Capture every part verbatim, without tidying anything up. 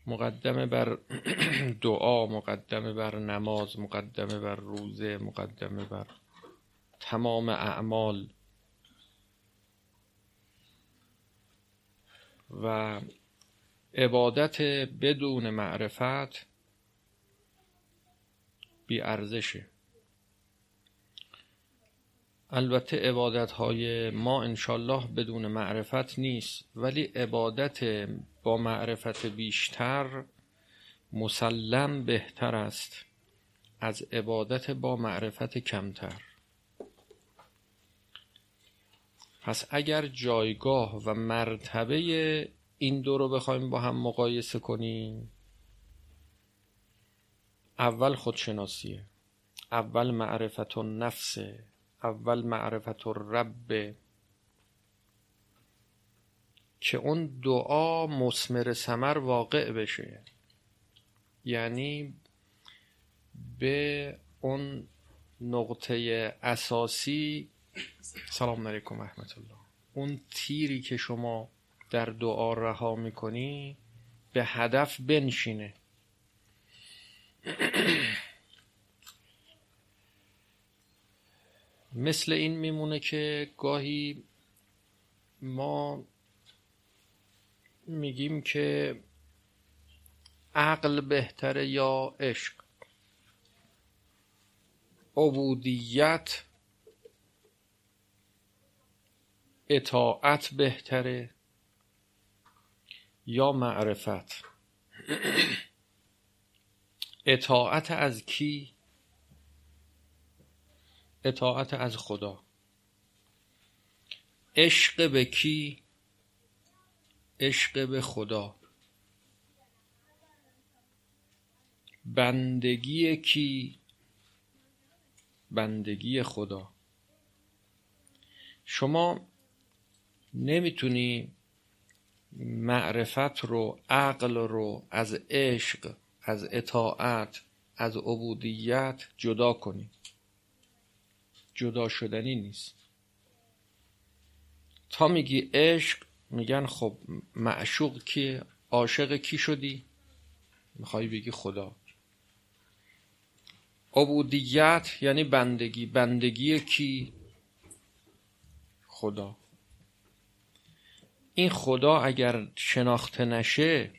مقدمه بر دعا، مقدمه بر نماز، مقدمه بر روزه، مقدمه بر تمام اعمال و عبادت بدون معرفت بی ارزشه. البته عبادت های ما انشالله بدون معرفت نیست، ولی عبادت با معرفت بیشتر مسلم بهتر است از عبادت با معرفت کمتر. پس اگر جایگاه و مرتبه این دو رو بخوایم با هم مقایسه کنیم، اول خودشناسیه، اول معرفت النفس، اول معرفت الرب، که اون دعا مثمر ثمر واقع بشه، یعنی به اون نقطه اساسی، سلام علیکم رحمت الله، اون تیری که شما در دعا رها میکنی به هدف بنشینه. مثل این میمونه که گاهی ما میگیم که عقل بهتره یا عشق، عبودیت اطاعت بهتره یا معرفت. اطاعت از کی؟ اطاعت از خدا. عشق به کی؟ عشق به خدا. بندگی کی؟ بندگی خدا. شما نمیتونی معرفت رو، عقل رو از عشق، از اطاعت، از عبودیت جدا کنی. جدا شدنی نیست. تا میگی عشق، میگن خب معشوق کی؟ عاشق کی شدی؟ میخوای بگی خدا. عبودیت یعنی بندگی. بندگی کی؟ خدا. این خدا اگر شناخته نشه،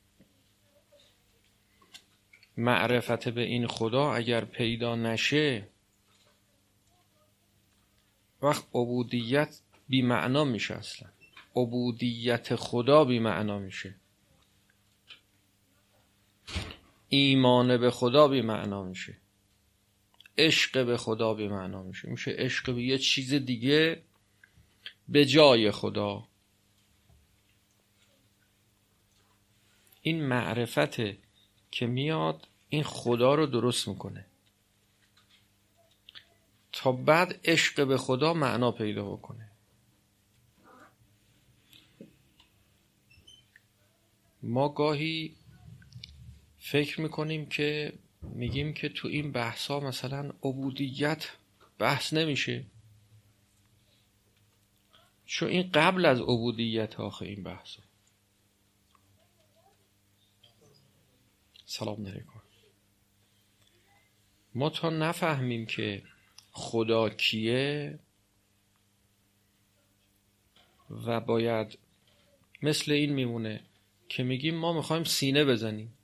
معرفت به این خدا اگر پیدا نشه، وقت عبودیت بی معنا میشه. اصلا عبودیت خدا بی معنا میشه. ایمان به خدا بی معنا میشه. عشق به خدا بی معنا میشه. میشه عشق به یه چیز دیگه به جای خدا. این معرفته که میاد این خدا رو درست میکنه تا بعد عشق به خدا معنا پیدا بکنه. ما گاهی فکر میکنیم که میگیم که تو این بحثا مثلا عبودیت بحث نمیشه، چون این قبل از عبودیت آخه این بحثا. سلام علیکم. ما تا نفهمیم که خدا کیه و باید مثل این میمونه که میگیم ما میخوایم سینه بزنیم.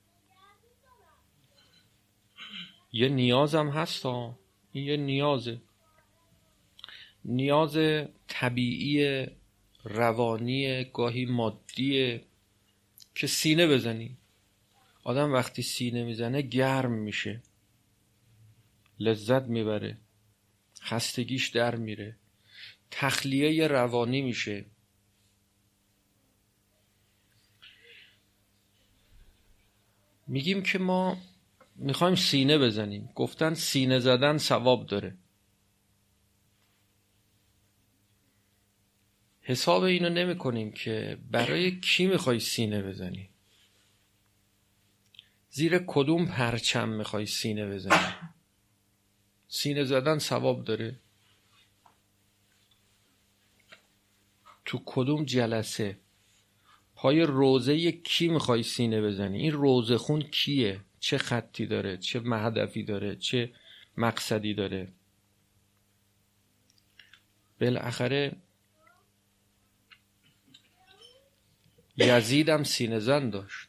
یه نیازم هست ها. این یه نیازه. نیاز طبیعی، روانی، گاهی مادیه که سینه بزنی. آدم وقتی سینه میزنه گرم میشه، لذت میبره، خستگیش در میره، تخلیه روانی میشه. میگیم که ما میخوایم سینه بزنیم. گفتن سینه زدن ثواب داره. حساب اینو نمی کنیم که برای کی میخوای سینه بزنی، زیر کدوم پرچم میخوای سینه بزنی. سینه زدن ثواب داره. تو کدوم جلسه پای روزه کی میخوای سینه بزنی؟ این روزه خون کیه؟ چه خطی داره؟ چه هدفی داره؟ چه مقصدی داره؟ بالاخره یزید هم سینه زن داشت.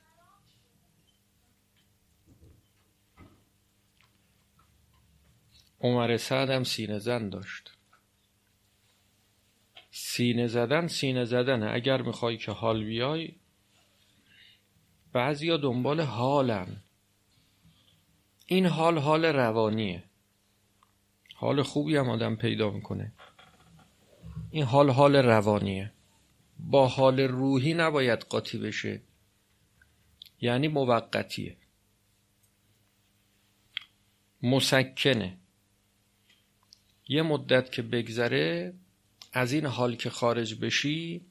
عمر سعد هم سینه زن داشت. سینه زدن سینه زدنه. اگر میخوای که حال بیای، بعضیا دنبال حالن. این حال حال روانیه. حال خوبی هم آدم پیدا میکنه. این حال حال روانیه. با حال روحی نباید قاطی بشه. یعنی موقتیه، مسکنه. یه مدت که بگذره از این حال که خارج بشی،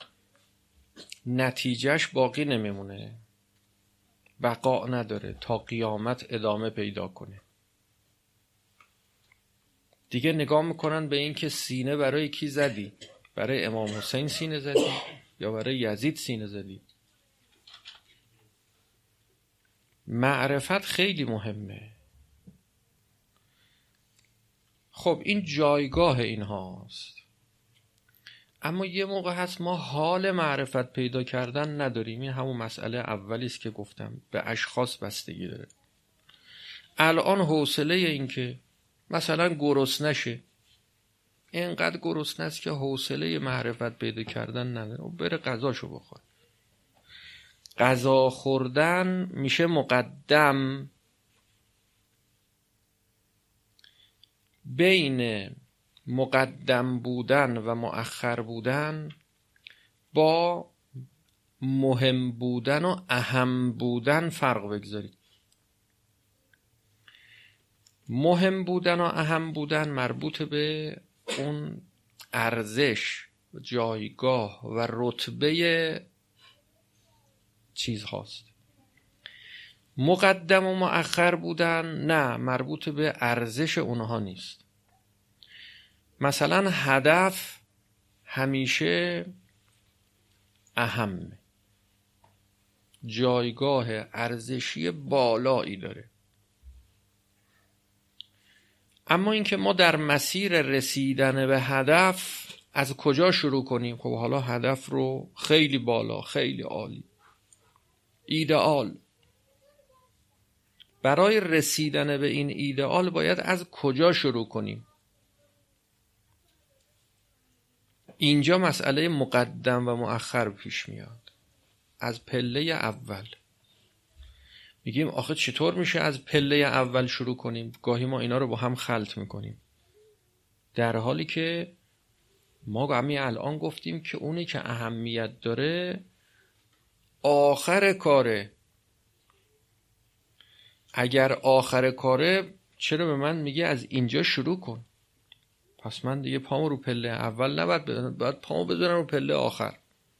نتیجهش باقی نمیمونه، بقا نداره، تا قیامت ادامه پیدا کنه. دیگه نگاه میکنن به این که سینه برای کی زدی؟ برای امام حسین سینه زدی یا برای یزید سینه زدی؟ معرفت خیلی مهمه. خب این جایگاه این هاست. اما یه موقع هست ما حال معرفت پیدا کردن نداریم. این همون مسئله اولیست که گفتم، به اشخاص بستگی داره. الان حوصله این که مثلا گرسنه نشه، اینقدر گرسنه است که حوصله معرفت پیدا کردن نداره، و بره غذاشو بخوره. غذا خوردن میشه مقدم بین مقدم بودن و مؤخر بودن با مهم بودن و اهم بودن فرق بگذارید. مهم بودن و اهم بودن مربوط به اون ارزش، جایگاه و رتبه چیز هاست. مقدم و مؤخر بودن نه، مربوط به ارزش اونها نیست. مثلا هدف همیشه اهم، جایگاه ارزشی بالایی داره. اما اینکه ما در مسیر رسیدن به هدف از کجا شروع کنیم؟ خب حالا هدف رو خیلی بالا، خیلی عالی، ایدئال. برای رسیدن به این ایدئال باید از کجا شروع کنیم؟ اینجا مسئله مقدم و مؤخر پیش میاد. از پله اول میگیم آخه چطور میشه از پله اول شروع کنیم؟ گاهی ما اینا رو با هم خلط میکنیم، در حالی که ما همین الان گفتیم که اونی که اهمیت داره آخر کاره. اگر آخر کاره چرا به من میگه از اینجا شروع کن؟ پس من دیگه پامو رو پله اول نباید بزنم، باید پامو بزنم رو پله آخر.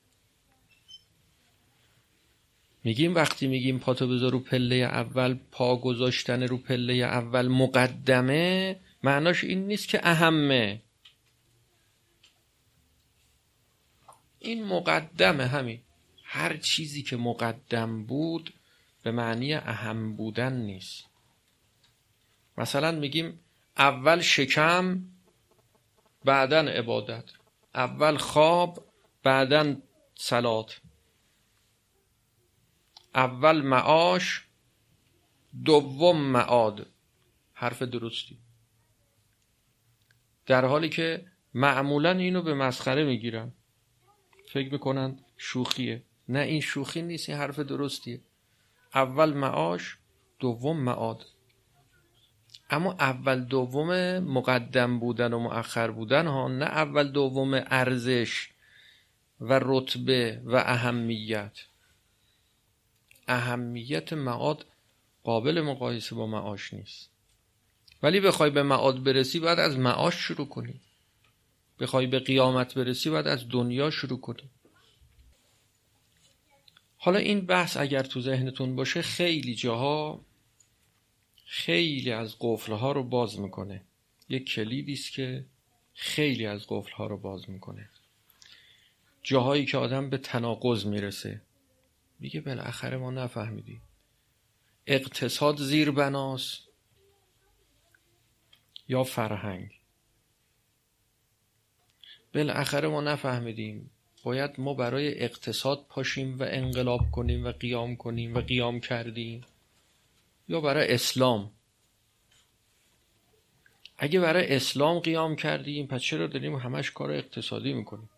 میگیم وقتی میگیم پاتو بذار رو پله اول، پا گذاشتن رو پله اول مقدمه، معناش این نیست که اهمه. این مقدمه. همین هر چیزی که مقدم بود به معنی اهم بودن نیست. مثلا میگیم اول شکم بعدن عبادت، اول خواب بعدن صلات، اول معاش دوم معاد. حرف درستی. در حالی که معمولا اینو به مسخره میگیرن، فکر میکنن شوخیه. نه، این شوخی نیست، این حرف درستیه. اول معاش دوم معاد. اما اول دوم مقدم بودن و مؤخر بودن ها، نه اول دوم ارزش و رتبه و اهمیت. اهمیت معاد قابل مقایسه با معاش نیست. ولی بخوای به معاد برسی باید از معاش شروع کنی. بخوای به قیامت برسی باید از دنیا شروع کنی. حالا این بحث اگر تو ذهنتون باشه خیلی جاها خیلی از قفل‌ها رو باز میکنه. یک کلیدی است که خیلی از قفل‌ها رو باز میکنه. جاهایی که آدم به تناقض میرسه، میگه بالاخره ما نفهمیدیم اقتصاد زیر بناست یا فرهنگ. بالاخره ما نفهمیدیم باید ما برای اقتصاد پاشیم و انقلاب کنیم و قیام کنیم و قیام کردیم یا برای اسلام. اگه برای اسلام قیام کردیم پس چرا داریم همش کار اقتصادی میکنیم؟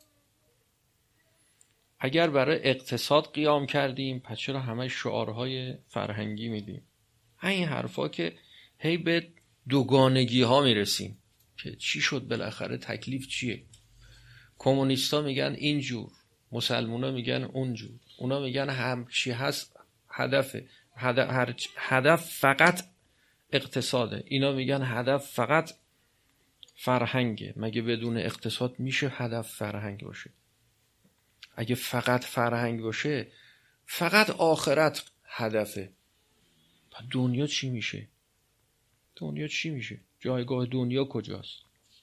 اگر برای اقتصاد قیام کردیم پس چرا همش شعارهای فرهنگی میدیم؟ این حرفا که هی به دوگانگی ها میرسیم که چی شد بالاخره، تکلیف چیه؟ کمونیستا میگن اینجور، مسلمونا میگن اونجور، اونا میگن هم چی هست هدفه، هدف, هدف فقط اقتصاده، اینا میگن هدف فقط فرهنگه. مگه بدون اقتصاد میشه هدف فرهنگ باشه؟ اگه فقط فرهنگ باشه، فقط آخرت هدفه، دنیا چی میشه؟ دنیا چی میشه؟ جایگاه دنیا کجاست؟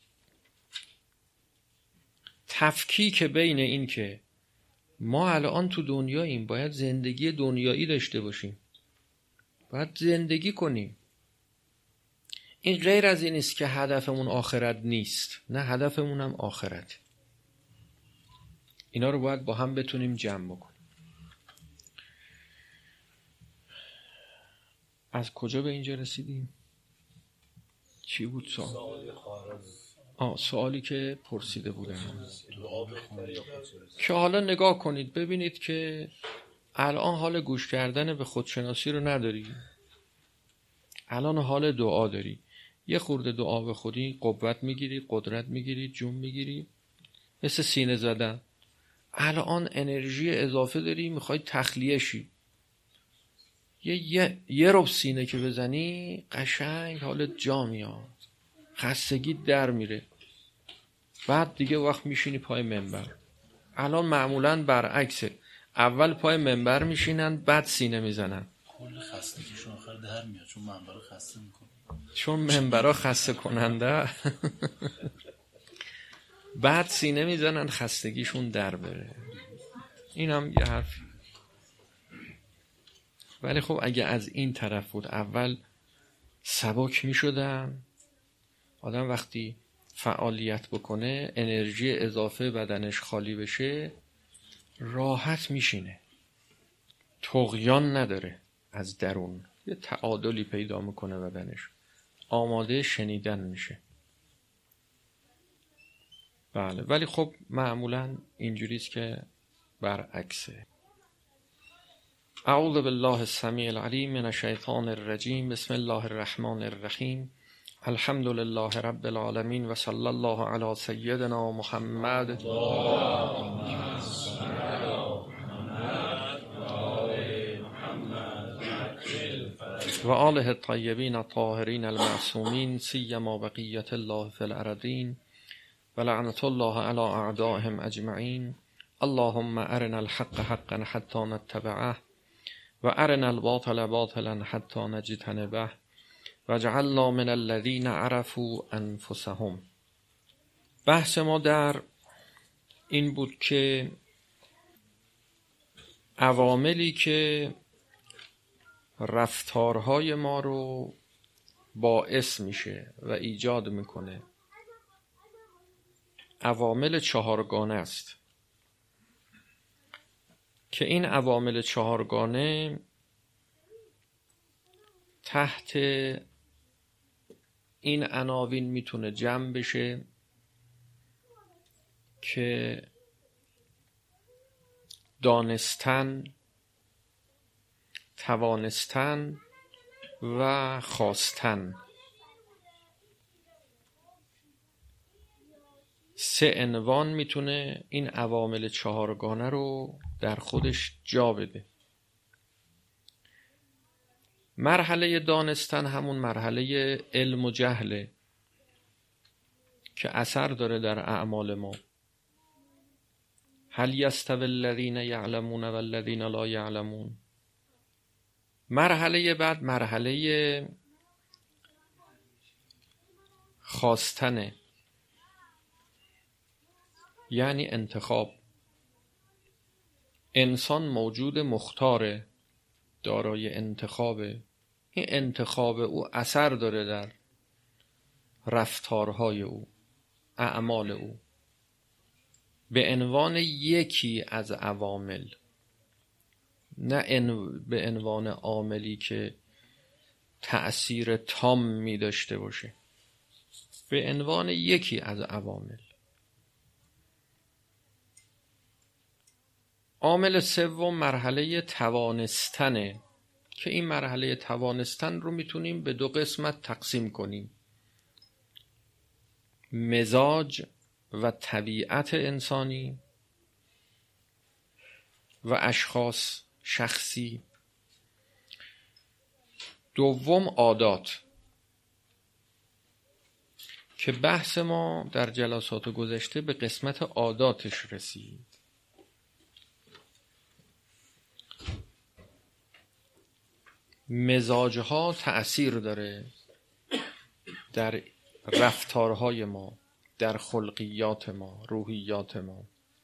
تفکیک بین این که ما الان تو دنیاییم، باید زندگی دنیایی داشته باشیم، باید زندگی کنیم، این غیر از این است که هدفمون آخرت نیست. نه، هدفمون هم آخرت. اینا رو باید با هم بتونیم جمع بکنیم. از کجا به اینجا رسیدیم؟ چی بود سوال؟ آه سوالی که پرسیده بودم که حالا نگاه کنید ببینید که الان حال گوش کردن به خودشناسی رو نداری، الان حال دعا داری. یه خورده دعا به خودی قوت میگیری، قدرت میگیری، جون میگیری، مثل سینه زدن. الان انرژی اضافه داری، میخوای تخلیه شی، یه یه, یه رب سینه که بزنی قشنگ حالت جا میاد، خستگی در میره. بعد دیگه وقت میشینی پای منبر. الان معمولاً برعکسه، اول پای منبر میشینن بعد سینه میزنن. کل خستگیشون آخر در میاد چون منبرها خسته میکنه، چون منبرها خسته کننده بعد سینه میزنن خستگیشون در بره. این هم یه حرفی. ولی خب اگه از این طرف بود، اول سبک میشدن، آدم وقتی فعالیت بکنه انرژی اضافه بدنش خالی بشه راحت میشینه، طغیان نداره، از درون یه تعادلی پیدا میکنه بدنش، آماده شنیدن میشه. بله، ولی خب معمولا اینجوریست که برعکسه. اعوذ بالله السمیع العلیم من الشیطان الرجیم. بسم الله الرحمن الرحیم. الحمد لله رب العالمین و صلی الله علی سیدنا محمد و آله الطیبین الطاهرین المعصومین سیما بقیت الله فی الارضین و لعنت الله علی اعدائهم اجمعین. اللهم ارنا الحق حقا حتی نتبعه و ارنا الباطل باطلا حتی نجتنبه واجعلنا من الذین عرفوا انفسهم. بحث ما در این بود که عواملی که رفتارهای ما رو باعث میشه و ایجاد میکنه عوامل چهارگانه است که این عوامل چهارگانه تحت این عناوین میتونه جمع بشه که دانستن، توانستن و خواستن. سه عنوان میتونه این عوامل چهارگانه رو در خودش جا بده. مرحله دانستن همون مرحله علم و جهله که اثر داره در اعمال ما. هل یستوی الذین یعلمون و الذین لا یعلمون. مرحله بعد مرحله خواستنه، یعنی انتخاب. انسان موجود مختاره، دارای انتخابه. این انتخاب او اثر داره در رفتارهای او، اعمال او، به عنوان یکی از عوامل، نه ان به عنوان عاملی که تأثیر تام می داشته باشه، به عنوان یکی از عوامل. عامل سوم مرحله توانستنه که این مرحله توانستن رو میتونیم به دو قسمت تقسیم کنیم: مزاج و طبیعت انسانی و اشخاص شخصی. دوم عادات که بحث ما در جلسات گذشته به قسمت عاداتش رسید. مزاجها تأثیر داره در رفتارهای ما، در خلقیات ما، روحیات ما.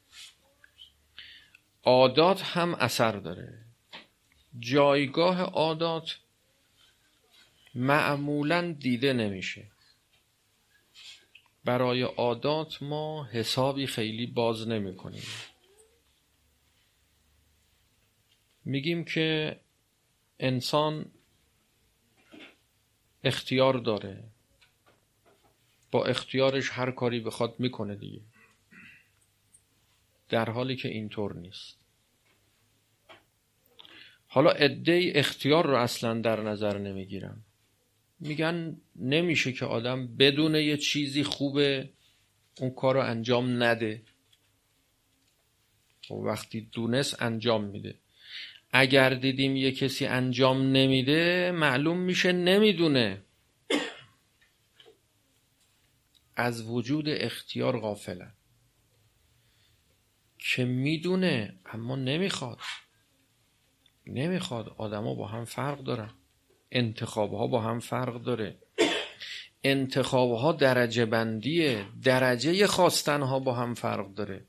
عادات هم اثر داره. جایگاه عادات معمولاً دیده نمیشه. برای عادات ما حسابی خیلی باز نمی کنیم. میگیم که انسان اختیار داره، با اختیارش هر کاری بخواد میکنه دیگه، در حالی که اینطور نیست. حالا عده‌ای اختیار رو اصلا در نظر نمیگیرن، میگن نمیشه که آدم بدون یه چیزی خوبه اون کار رو انجام نده و وقتی دونست انجام میده. اگر دیدیم یه کسی انجام نمیده معلوم میشه نمیدونه. از وجود اختیار غافلن که میدونه اما نمیخواد. نمیخواد. آدما با هم فرق دارن، انتخابها با هم فرق داره، انتخابها درجه بندیه، درجه خواستنها با هم فرق داره.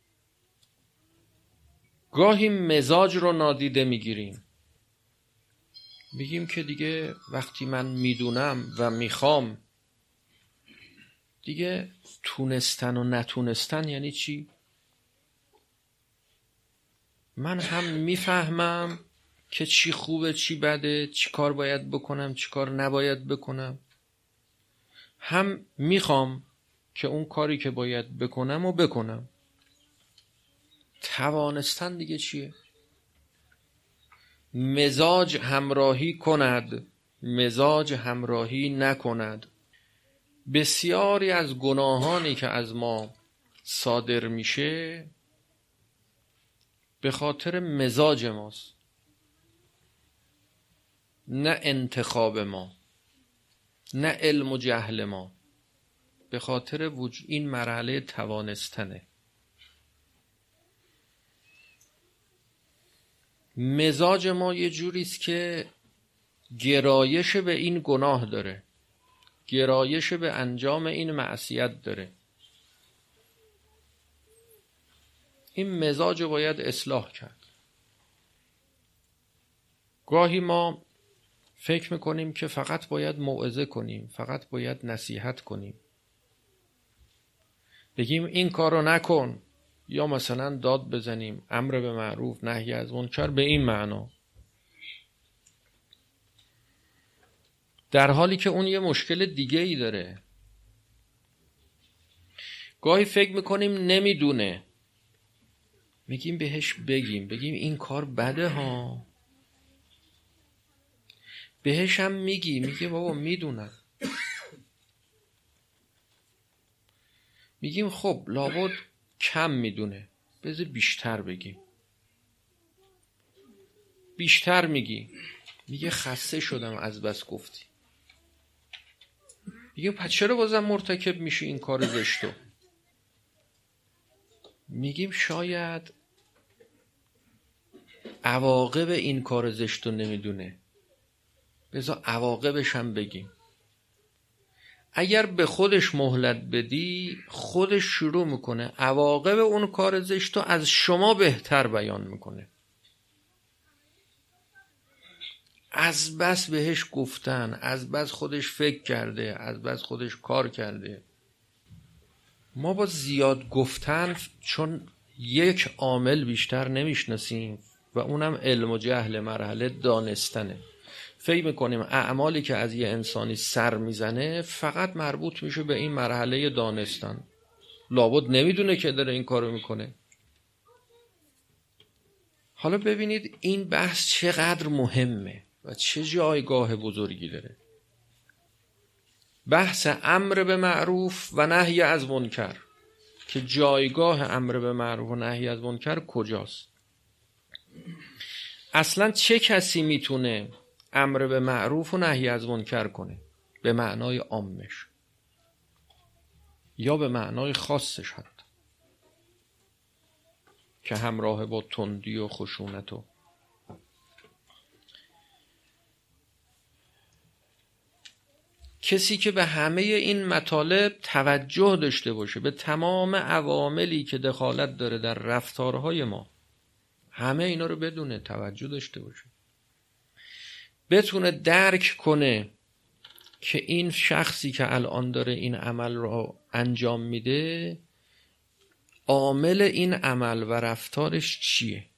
گاهی مزاج رو نادیده میگیریم، میگیم که دیگه وقتی من میدونم و میخوام، دیگه تونستن و نتونستن یعنی چی؟ من هم میفهمم که چی خوبه چی بده، چی کار باید بکنم چی کار نباید بکنم، هم میخوام که اون کاری که باید بکنم و بکنم. توانستن دیگه چیه؟ مزاج همراهی کند، مزاج همراهی نکند. بسیاری از گناهانی که از ما صادر میشه به خاطر مزاج ماست، نه انتخاب ما، نه علم و جهل ما، به خاطر وجود این مرحله توانستنه. مزاج ما یه جوریست که گرایش به این گناه داره، گرایش به انجام این معصیت داره. این مزاج رو باید اصلاح کرد. گاهی ما فکر میکنیم که فقط باید موعظه کنیم، فقط باید نصیحت کنیم، بگیم این کارو نکن، یا مثلا داد بزنیم، امر به معروف نهی از منکر به این معنا، در حالی که اون یه مشکل دیگه ای داره. گاهی فکر میکنیم نمیدونه، میگیم بهش بگیم، بگیم این کار بده ها، بهش هم میگی، میگه بابا میدونم. میگیم خب لابد کم میدونه، بذار بیشتر بگیم. بیشتر میگی، میگه خسته شدم از بس گفتی. میگه پس چرا بازم مرتکب میشی این کار زشتو؟ میگیم شاید عواقب این کار زشتو نمیدونه، بذار عواقبش هم بگیم. اگر به خودش مهلت بدی خودش شروع میکنه عواقب اون کار زشت رو از شما بهتر بیان میکنه. از بس بهش گفتن، از بس خودش فکر کرده، از بس خودش کار کرده. ما با زیاد گفتن چون یک عامل بیشتر نمیشناسیم و اونم علم و جهل، مرحله دانستنه. فکر میکنیم اعمالی که از یه انسانی سر میزنه فقط مربوط میشه به این مرحله دانستن. لابد نمیدونه که داره این کارو میکنه. حالا ببینید این بحث چقدر مهمه و چه جایگاه بزرگی داره. بحث امر به معروف و نهی از منکر، که جایگاه امر به معروف و نهی از منکر کجاست؟ اصلا چه کسی میتونه امر به معروف و نهی از منکر کنه؟ به معنای عامش یا به معنای خاصش حتی، که همراه با تندی و خشونت و کسی که به همه این مطالب توجه داشته باشه، به تمام عواملی که دخالت داره در رفتارهای ما، همه اینا رو بدونه، توجه داشته باشه، بتونه درک کنه که این شخصی که الان داره این عمل رو انجام میده عامل این عمل و رفتارش چیه.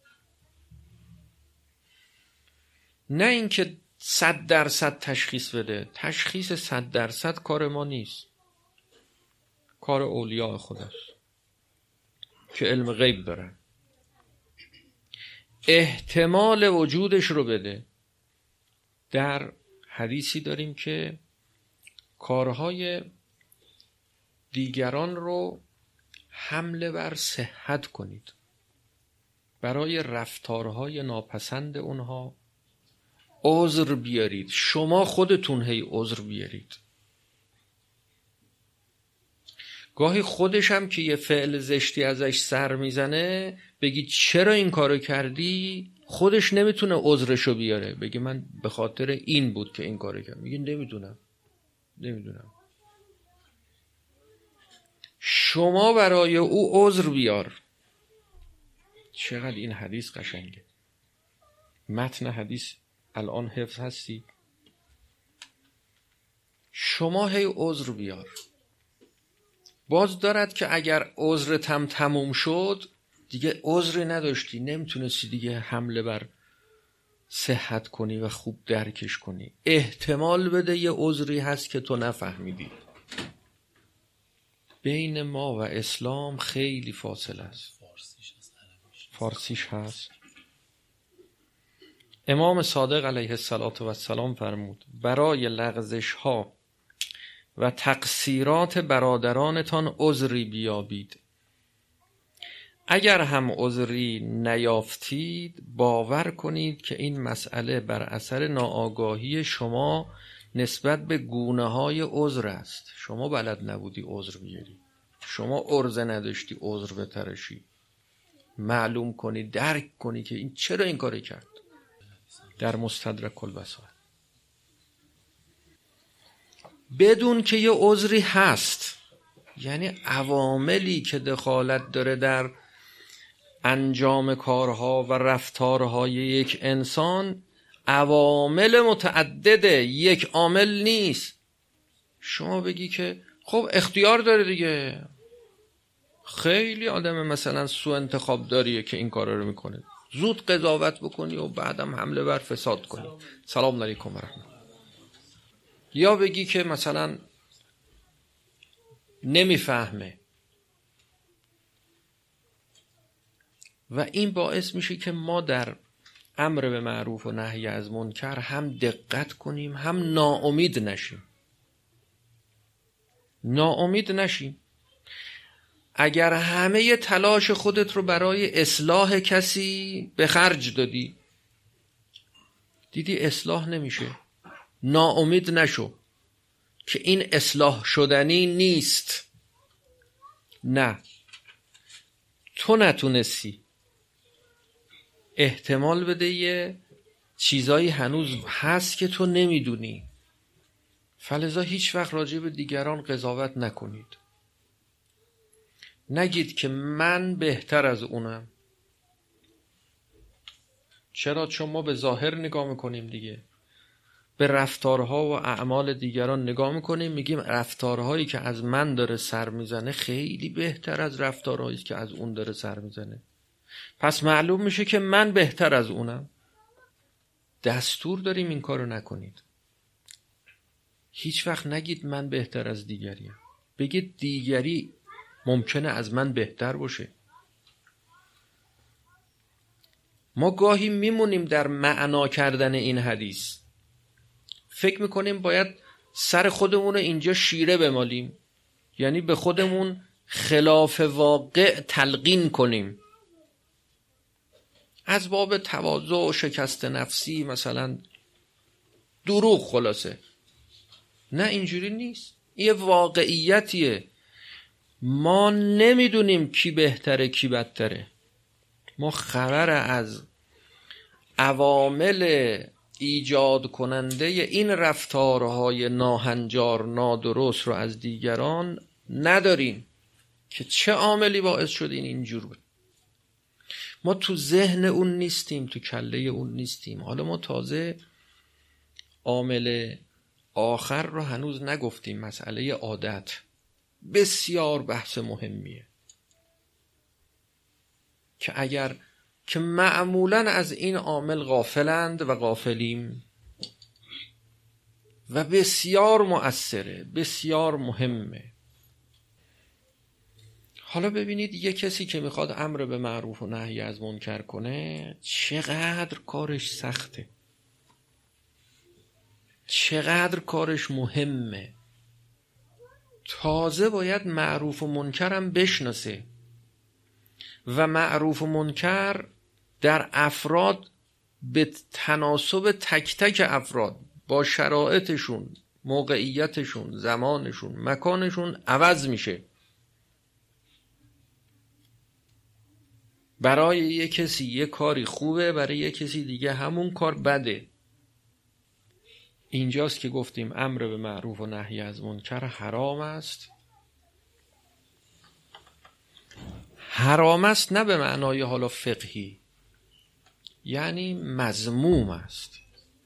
نه اینکه صد درصد تشخیص بده. تشخیص صد درصد کار ما نیست، کار اولیاء خداست که علم غیب دارن. احتمال وجودش رو بده. در حدیثی داریم که کارهای دیگران رو حمله بر صحت کنید، برای رفتارهای ناپسند اونها عذر بیارید، شما خودتون هی عذر بیارید. گاهی خودش هم که یه فعل زشتی ازش سر میزنه بگی چرا این کارو کردی، خودش نمیتونه عذرشو بیاره، بگی من به خاطر این بود که این کارو کردم. میگی نمیدونم نمیدونم شما برای او عذر بیار. چقدر این حدیث قشنگه. متن حدیث الان حفظ هستی؟ شما هی عذر بیار. باز دارد که اگر عذرت هم تموم شد دیگه عذری نداشتی، نمیتونستی دیگه حمله بر صحت کنی و خوب درکش کنی. احتمال بده یه عذری هست که تو نفهمیدی. بین ما و اسلام خیلی فاصله است. فارسیش هست. امام صادق علیه السلام فرمود برای لغزش ها و تقصیرات برادرانتان عذری بیابید. اگر هم عذری نیافتید باور کنید که این مسئله بر اثر ناآگاهی شما نسبت به گونه های عذر است. شما بلد نبودی عذر بیاری، شما عرضه نداشتی عذر بترشی، معلوم کنی، درک کنی که این چرا این کاری کرد. در مستدرک الوسائل بدون که یه عذری هست، یعنی عواملی که دخالت داره در انجام کارها و رفتارهای یک انسان عوامل متعدده، یک عامل نیست. شما بگی که خب اختیار داره دیگه، خیلی آدم مثلا سوء انتخاب داریه که این کارا رو میکنه، زود قضاوت بکنی و بعدم حمله بر فساد کنی. سلام علیکم و رحمت. یا بگی که مثلا نمیفهمه و این باعث میشه که ما در امر به معروف و نهی از منکر هم دقت کنیم هم ناامید نشیم. ناامید نشیم. اگر همه تلاش خودت رو برای اصلاح کسی به خرج دادی، دیدی اصلاح نمیشه، ناامید نشو که این اصلاح شدنی نیست. نه، تو نتونستی، احتمال بده یه چیزایی هنوز هست که تو نمیدونی. فلذا هیچ وقت راجع به دیگران قضاوت نکنید. نگید که من بهتر از اونم. چرا؟ چون ما به ظاهر نگاه میکنیم دیگه، به رفتارها و اعمال دیگران نگاه میکنیم، میگیم رفتارهایی که از من داره سر میزنه خیلی بهتر از رفتارهایی که از اون داره سر میزنه، پس معلوم میشه که من بهتر از اونم. دستور داریم این کارو نکنید. هیچ وقت نگید من بهتر از دیگریم، بگید دیگری ممکنه از من بهتر باشه. ما گاهی میمونیم در معنا کردن این حدیث، فکر میکنیم باید سر خودمون رو اینجا شیره بمالیم، یعنی به خودمون خلاف واقع تلقین کنیم از باب تواضع و شکست نفسی، مثلا دروغ. خلاصه نه، اینجوری نیست. یه واقعیتیه. ما نمیدونیم کی بهتره کی بدتره. ما خبر از عوامل ایجاد کننده این رفتارهای ناهنجار نادرست رو از دیگران نداریم که چه عاملی باعث شد این اینجور بود. ما تو ذهن اون نیستیم، تو کله اون نیستیم. حالا ما تازه عامل آخر رو هنوز نگفتیم، مسئله عادت. بسیار بحث مهمیه که اگر که معمولاً از این عامل غافلند و غافلیم و بسیار مؤثره، بسیار مهمه. حالا ببینید یه کسی که میخواد امر به معروف و نهی از منکر کنه چقدر کارش سخته، چقدر کارش مهمه. تازه باید معروف و منکرم بشناسه و معروف و منکر در افراد به تناسب تک تک افراد با شرایطشون، موقعیتشون، زمانشون، مکانشون عوض میشه. برای یک کسی یک کاری خوبه، برای یک کسی دیگه همون کار بده. اینجاست که گفتیم امر به معروف و نهی از منکر حرام است. حرام است نه به معنای حالا فقهی، یعنی مذموم است.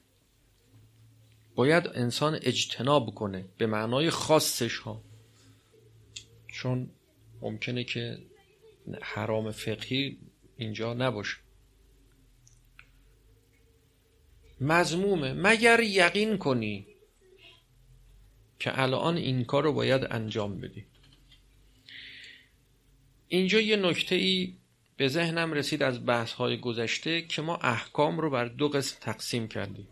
باید انسان اجتناب کنه به معنای خاصش ها، چون ممکنه که حرام فقهی اینجا نباشه. مذمومه مگر یقین کنی که الان این کار رو باید انجام بدی. اینجا یه نکته‌ای به ذهنم رسید از بحث‌های گذشته که ما احکام رو بر دو قسم تقسیم کردیم: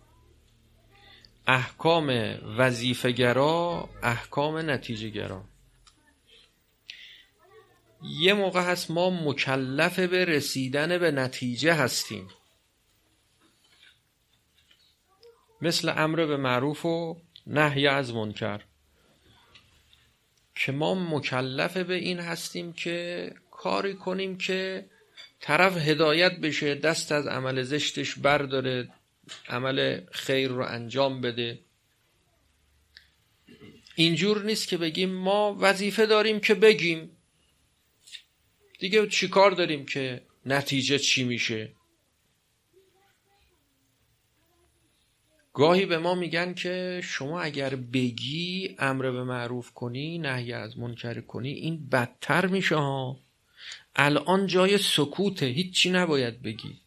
احکام وظیفه‌گرا، احکام نتیجه‌گرا. یه موقع هست ما مکلف به رسیدن به نتیجه هستیم، مثل امر به معروف و نهی از منکر، که ما مکلف به این هستیم که کاری کنیم که طرف هدایت بشه، دست از عمل زشتش برداره، عمل خیر رو انجام بده. اینجور نیست که بگیم ما وظیفه داریم که بگیم دیگه، چی کار داریم که نتیجه چی میشه. گاهی به ما میگن که شما اگر بگی امر به معروف کنی نهی از منکر کنی این بدتر میشه ها، الان جای سکوته، هیچی نباید بگی.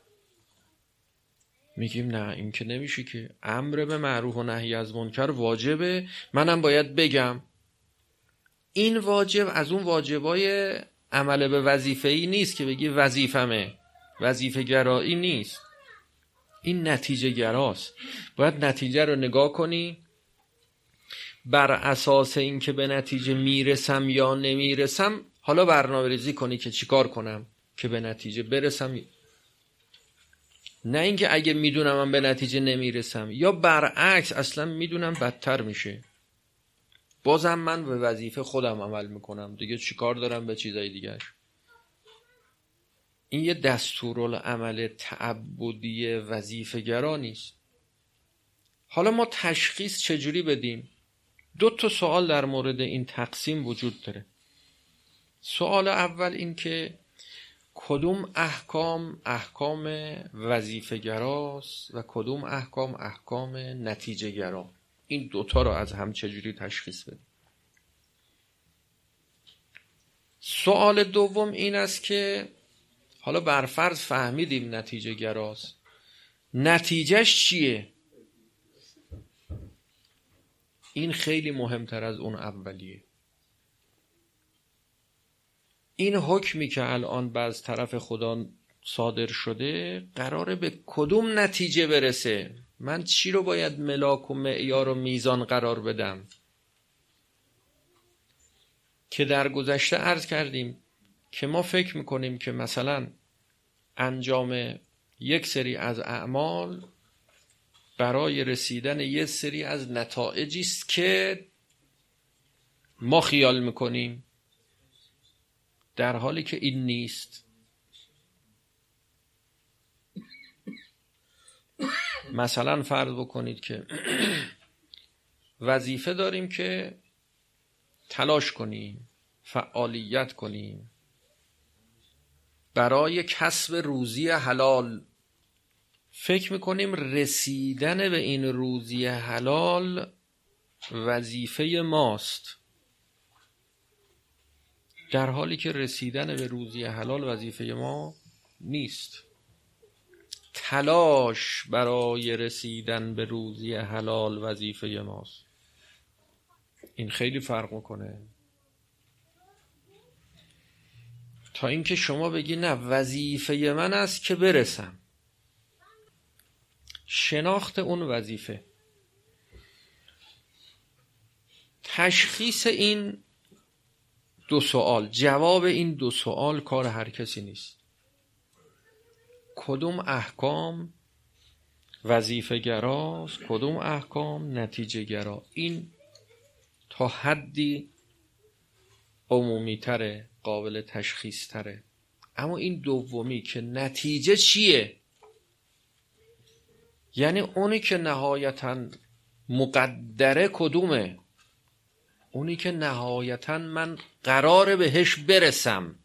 میگیم نه این که نمیشه که، امر به معروف و نهی از منکر واجبه، منم باید بگم. این واجب از اون واجبای عمل به وظیفه‌ای نیست که بگی وظیفمه، وظیفه گرایی نیست، این نتیجه گراست. باید نتیجه رو نگاه کنی، بر اساس این که به نتیجه میرسم یا نمیرسم حالا برنامه ریزی کنی که چیکار کنم که به نتیجه برسم، نه اینکه اگه میدونم من به نتیجه نمیرسم یا برعکس اصلا میدونم بدتر میشه بازم من به وظیفه خودم عمل میکنم دیگه، چیکار دارم به چیزای دیگه. این یه دستورالعمل تعبدی وظیفه گرا نیست. حالا ما تشخیص چجوری بدیم؟ دو تا سوال در مورد این تقسیم وجود داره. سوال اول این که کدوم احکام احکام وظیفه گراست و کدوم احکام احکام نتیجه گرا. این دوتا رو از هم چجوری تشخیص بدیم. سوال دوم این است که حالا برفرض فهمیدیم نتیجه گراست، نتیجهش چیه؟ این خیلی مهمتر از اون اولیه. این حکمی که الان باز طرف خدا صادر شده قراره به کدوم نتیجه برسه؟ من چی رو باید ملاک و معیار و میزان قرار بدم؟ که در گذشته عرض کردیم که ما فکر میکنیم که مثلا انجام یک سری از اعمال برای رسیدن یک سری از نتایجی است که ما خیال میکنیم، در حالی که این نیست. مثلا فرض بکنید که وظیفه داریم که تلاش کنیم، فعالیت کنیم برای کسب روزی حلال. فکر میکنیم رسیدن به این روزی حلال وظیفه ماست، در حالی که رسیدن به روزی حلال وظیفه ما نیست. تلاش برای رسیدن به روزی حلال وظیفه ماست. این خیلی فرق میکنه. تا اینکه شما بگی نه وظیفه من است که برسم. شناخت اون وظیفه، تشخیص این دو سوال، جواب این دو سوال کار هر کسی نیست. کدوم احکام وظیفه گراست، کدوم احکام نتیجه گرا. این تا حدی عمومی تره، قابل تشخیص تره. اما این دومی که نتیجه چیه، یعنی اونی که نهایتاً مقدره کدومه، اونی که نهایتاً من قراره بهش برسم،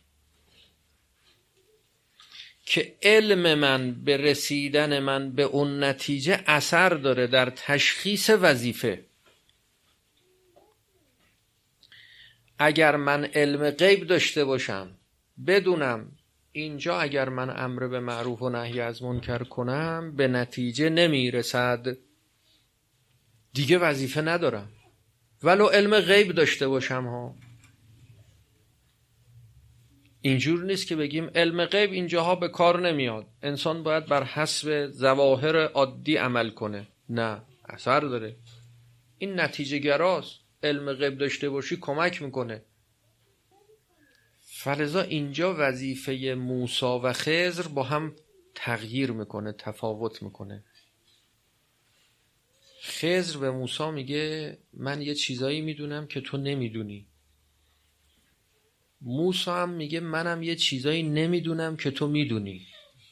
که علم من به رسیدن من به اون نتیجه اثر داره در تشخیص وظیفه. اگر من علم غیب داشته باشم، بدونم اینجا اگر من امر به معروف و نهی از منکر کنم به نتیجه نمیرسد، دیگه وظیفه ندارم. ولو علم غیب داشته باشم ها. اینجور نیست که بگیم علم غیب اینجاها به کار نمیاد، انسان باید بر حسب ظواهر عادی عمل کنه. نه، اثر داره. این نتیجه گراست. علم غیب داشته باشی کمک میکنه. فلذا اینجا وظیفه موسی و خضر با هم تغییر میکنه، تفاوت میکنه. خضر به موسی میگه من یه چیزایی میدونم که تو نمیدونی. موسی هم میگه منم یه چیزایی نمیدونم که تو میدونی.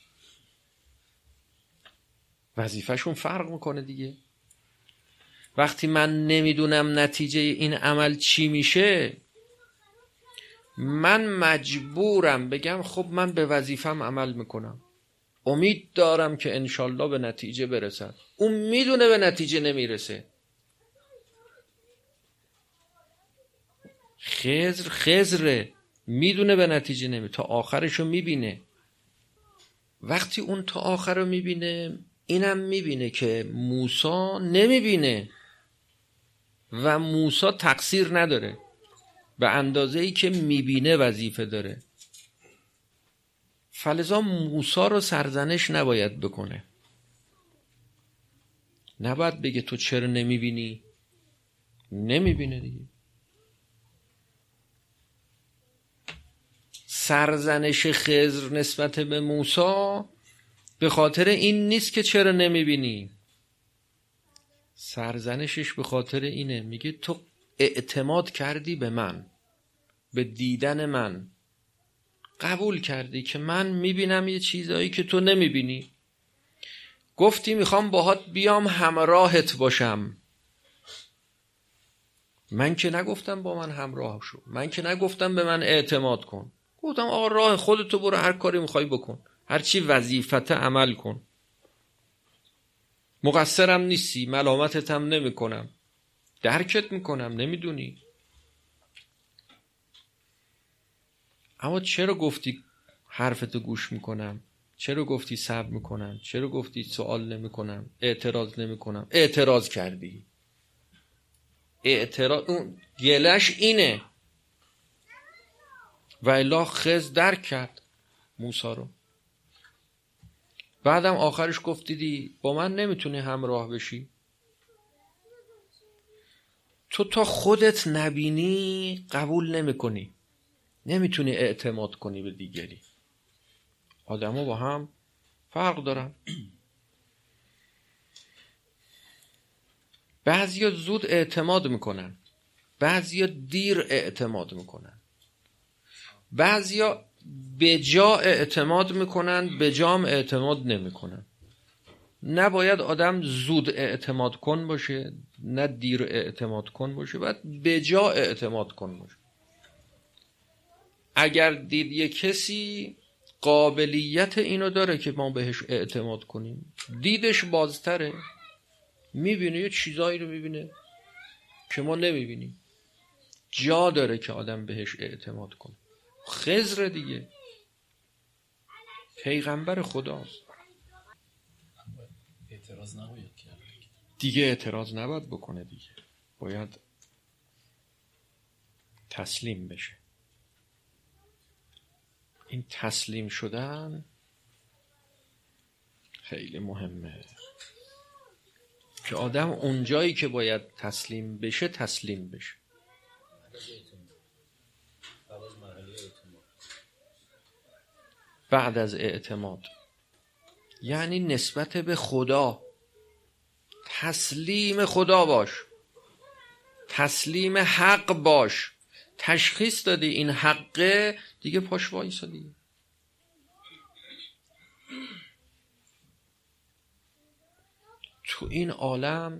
وظیفهشون فرق میکنه دیگه. وقتی من نمیدونم نتیجه این عمل چی میشه، من مجبورم بگم خب من به وظیفم عمل میکنم، امید دارم که انشالله به نتیجه برسد. اون میدونه به نتیجه نمیرسه. خضر خضره، میدونه به نتیجه نمیرسه، تا آخرشو میبینه. وقتی اون تا آخر رو میبینه، اینم میبینه که موسی نمیبینه و موسی تقصیر نداره، به اندازه‌ای که میبینه وظیفه داره. فلذا موسی رو سرزنش نباید بکنه. نباید بگه تو چرا نمیبینی؟ نمیبینه دیگه. سرزنش خضر نسبت به موسی به خاطر این نیست که چرا نمیبینی. سرزنشش به خاطر اینه، میگه تو اعتماد کردی به من، به دیدن من، قبول کردی که من میبینم یه چیزایی که تو نمیبینی. گفتی میخوام باهات بیام همراهت باشم، من که نگفتم با من همراه شو، من که نگفتم به من اعتماد کن. گفتم آقا راه خودتو برو، هر کاری میخوای بکن، هر چی وظیفت عمل کن، مقصرم نیستی، ملامتت هم نمی کنم، درکت میکنم، نمیدونی. اما چرا گفتی حرفتو گوش میکنم؟ چرا گفتی صبر میکنم؟ چرا گفتی سوال نمیکنم، اعتراض نمیکنم؟ اعتراض کردی. اعتراض اون گلش اینه. و الا خضر درک کرد موسی رو. بعدم آخرش گفت دیدی با من نمیتونی همراه بشی، تو تا خودت نبینی قبول نمیکنی، نمیتونی اعتماد کنی به دیگری. آدم‌ها با هم فرق دارن. بعضیا زود اعتماد میکنن، بعضیا دیر اعتماد میکنن، بعضیا به جا اعتماد میکنن به جام اعتماد نمیکنن. نباید آدم زود اعتماد کن باشه، نه دیر اعتماد کن باشه، باید به جا اعتماد کن باشه. اگر دید یه کسی قابلیت اینو داره که ما بهش اعتماد کنیم، دیدش بازتره، میبینه یه چیزایی رو میبینه که ما نمیبینیم، جا داره که آدم بهش اعتماد کنه. خضر دیگه پیغمبر خداست، اعتراض نباید کرد دیگه اعتراض نباید بکنه، دیگه باید تسلیم بشه. این تسلیم شدن خیلی مهمه که آدم اونجایی که باید تسلیم بشه تسلیم بشه. بعد از اعتماد یعنی نسبت به خدا تسلیم خدا باش، تسلیم حق باش. تشخیص دادی این حقه، دیگه پاش وایسا دیگه. تو این عالم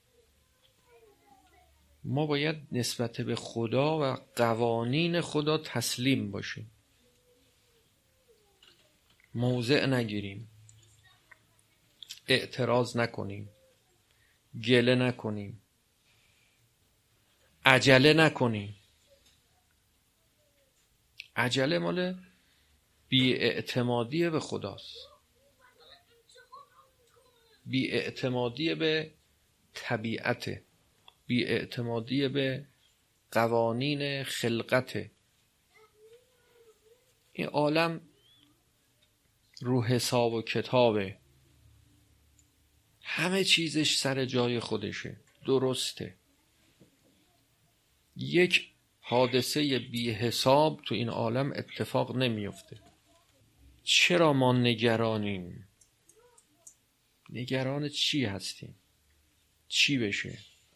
ما باید نسبت به خدا و قوانین خدا تسلیم باشیم، موضع نگیریم، اعتراض نکنیم، گله نکنیم، عجله نکنیم. عجله مال بی اعتمادی به خداست، بی اعتمادی به طبیعت، بی اعتمادی به قوانین خلقت. این عالم رو حساب و کتابه، همه چیزش سر جای خودشه، درسته. یک حادثه بی حساب تو این عالم اتفاق نمیفته. چرا ما نگرانیم؟ نگران چی هستیم؟ چی بشه؟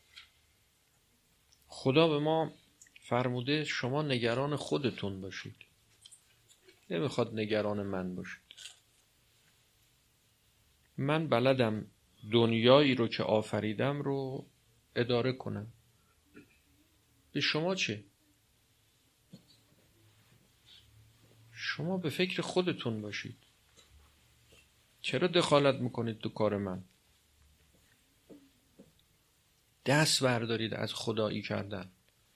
خدا به ما فرموده شما نگران خودتون باشید، نمیخواد نگران من باشید. من بلدم دنیایی رو که آفریدم رو اداره کنم، به شما چه؟ شما به فکر خودتون باشید. چرا دخالت میکنید تو کار من؟ دست بردارید از خدایی کردن،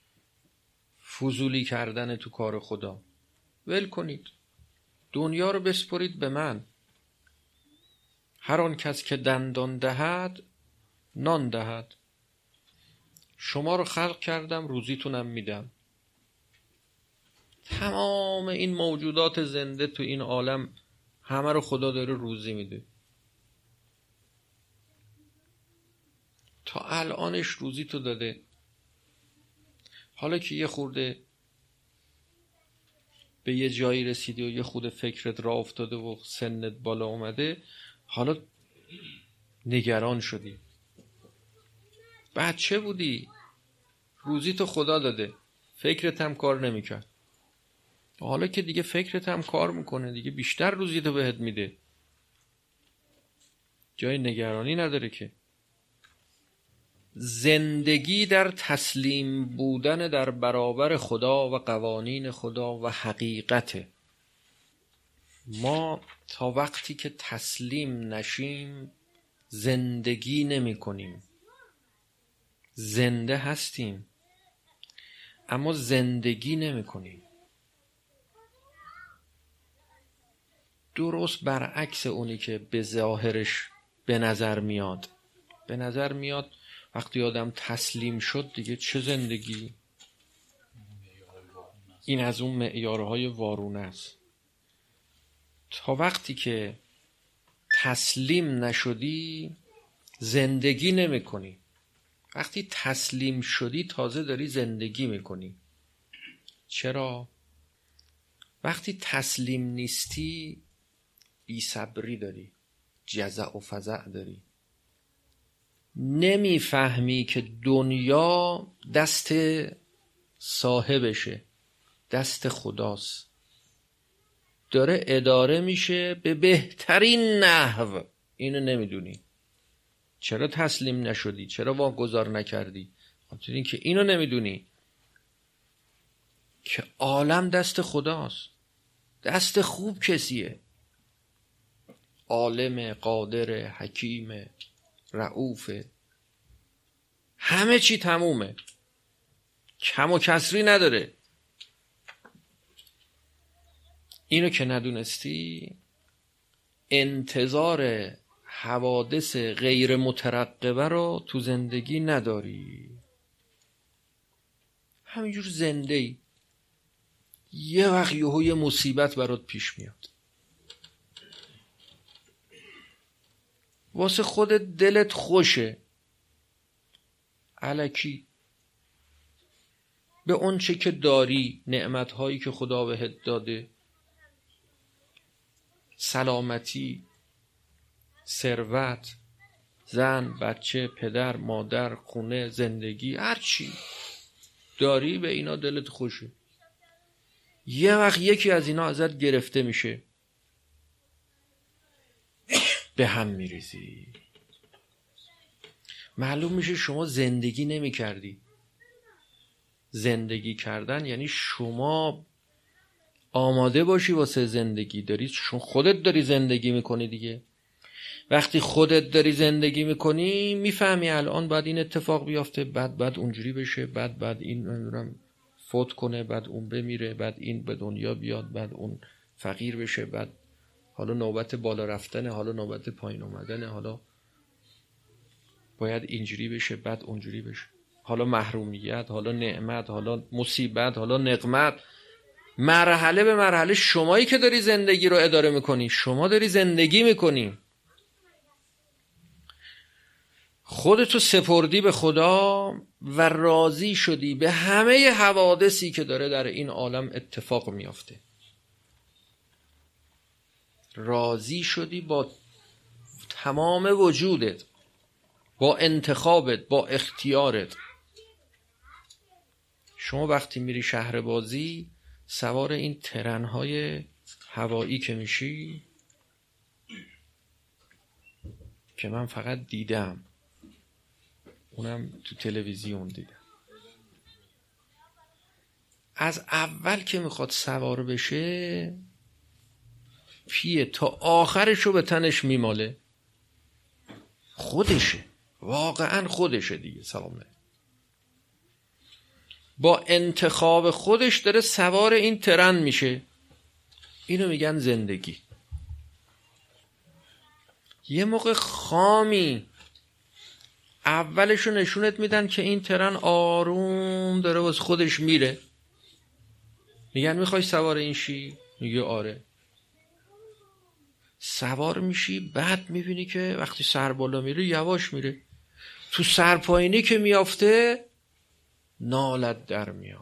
فضولی کردن تو کار خدا. ول کنید، دنیا رو بسپرید به من. هر آن کس که دندان دهد نان دهد. شما رو خلق کردم، روزیتونم میدم. تمام این موجودات زنده تو این عالم همه رو خدا داره روزی میده. تا الانش روزی تو داده. حالا که یه خورده به یه جایی رسیدی و یه خورده فکرت راه افتاده و سنت بالا اومده، حالا نگران شدی. بچه بودی، روزی تو خدا داده، فکرت هم کار نمیکرد. حالا که دیگه فکرت هم کار میکنه، دیگه بیشتر روزی تو بهت میده، جای نگرانی نداره که. زندگی در تسلیم بودن در برابر خدا و قوانین خدا و حقیقته. ما تا وقتی که تسلیم نشیم زندگی نمی کنیم. زنده هستیم اما زندگی نمی کنیم. درست برعکس اونی که به ظاهرش به نظر میاد. به نظر میاد وقتی آدم تسلیم شد دیگه چه زندگی؟ این از اون معیارهای وارونه است. تا وقتی که تسلیم نشدی زندگی نمی کنی. وقتی تسلیم شدی تازه داری زندگی می کنی. چرا؟ وقتی تسلیم نیستی بی صبری داری، جزع و فزع داری، نمیفهمی که دنیا دست صاحبشه، دست خداست، داره اداره میشه به بهترین نحو. اینو نمیدونی. چرا تسلیم نشدی؟ چرا واگذار نکردی؟ خاطر این که اینو نمیدونی که عالم دست خداست. دست خوب کسیه؟ عالم، قادر، حکیم، رؤوف، همه چی تمومه، کم و کسری نداره. اینو که ندونستی انتظار حوادث غیر مترقبه رو تو زندگی نداری. همینجور زنده ای، یه وقت یهو یه مصیبت برات پیش میاد، واسه خودت دلت خوشه، الکی به اون چه که داری، نعمتهایی که خدا بهت داده، سلامتی، ثروت، زن، بچه، پدر، مادر، خونه، زندگی، هر چی داری به اینا دلت خوشه. یه وقت یکی از اینا ازت گرفته میشه، به هم میریزی. معلوم میشه شما زندگی نمی کردی. زندگی کردن یعنی شما آماده باشی واسه زندگی. داری چون خودت داری زندگی میکنی دیگه. وقتی خودت داری زندگی میکنی میفهمی الان بعد این اتفاق بیافته، بعد بعد اونجوری بشه، بعد بعد این نمیدونم فوت کنه، بعد اون بمیره، بعد این به دنیا بیاد، بعد اون فقیر بشه، بعد حالا نوبت بالا رفتنه، حالا نوبت پایین اومدنه، حالا باید اینجوری بشه، بعد اونجوری بشه، حالا محرومیت، حالا نعمت، حالا مصیبت، حالا نقمت. مرحله به مرحله شمایی که داری زندگی رو اداره میکنی، شما داری زندگی میکنی. خودتو سپردی به خدا و راضی شدی به همه حوادثی که داره در این عالم اتفاق میافته. راضی شدی با تمام وجودت، با انتخابت، با اختیارت. شما وقتی میری شهر بازی سوار این ترنهای هوایی که میشی، که من فقط دیدم، اونم تو تلویزیون دیدم، از اول که میخواد سوار بشه پیه تا آخرشو به تنش میماله. خودشه، واقعا خودشه دیگه. سلام علیکم. با انتخاب خودش داره سوار این ترن میشه. اینو میگن زندگی. یه موقع خامی اولشو نشونت میدن که این ترن آروم داره واسه خودش میره، میگن میخوای سوار این شی؟ میگه آره. سوار میشی، بعد میبینی که وقتی سر بالا میره یواش میره، تو سرپایینی که میافته نالت در میاد.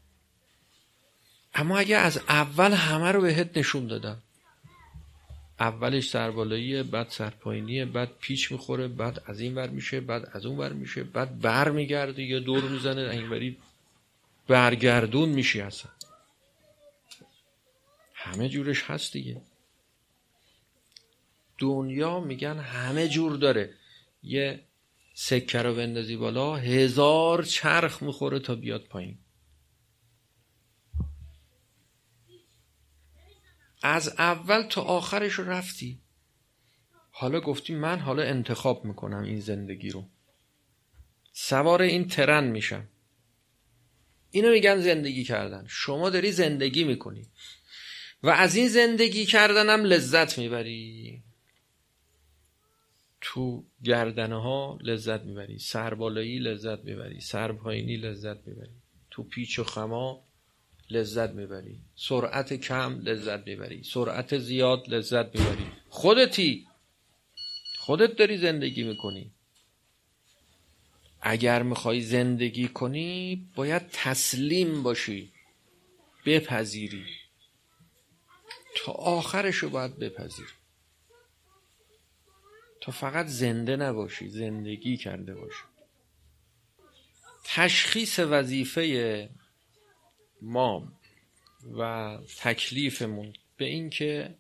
اما اگه از اول همه رو بهت نشون دادن، اولش سربالاییه، بعد سرپایینیه، بعد پیچ میخوره، بعد از این ور میشه، بعد از اون ور میشه، بعد بر میگرده یا دور میزنه این وری، برگردون میشی. اصلا همه جورش هست دیگه. دنیا میگن همه جور داره. یه سکه رو بندازی بالا هزار چرخ میخوره تا بیاد پایین. از اول تا آخرش رو رفتی، حالا گفتی من حالا انتخاب میکنم این زندگی رو، سوار این ترن میشم. اینو میگن زندگی کردن. شما داری زندگی میکنی و از این زندگی کردن هم لذت میبری. تو گردنه ها لذت میبری، سربالایی لذت میبری، سرپایینی لذت میبری، تو پیچ و خما لذت میبری، سرعت کم لذت میبری، سرعت زیاد لذت میبری. خودتی، خودت داری زندگی میکنی. اگر میخوای زندگی کنی باید تسلیم باشی، بپذیری، تا آخرشو باید بپذیری، تا فقط زنده نباشی، زندگی کرده باشی. تشخیص وظیفه ما و تکلیفمون به این که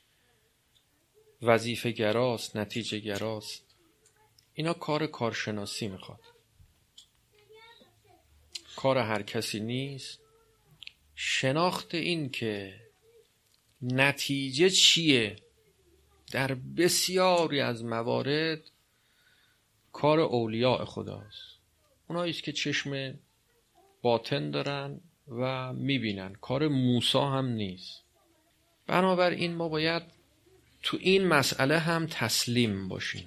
وظیفه گراست، نتیجه گراست، اینا کار کارشناسی میخواد، کار هر کسی نیست. شناخت این که نتیجه چیه در بسیاری از موارد کار اولیاء خداست. اوناییست که چشم باطن دارن و میبینن، کار موسی هم نیست. بنابراین ما باید تو این مسئله هم تسلیم باشیم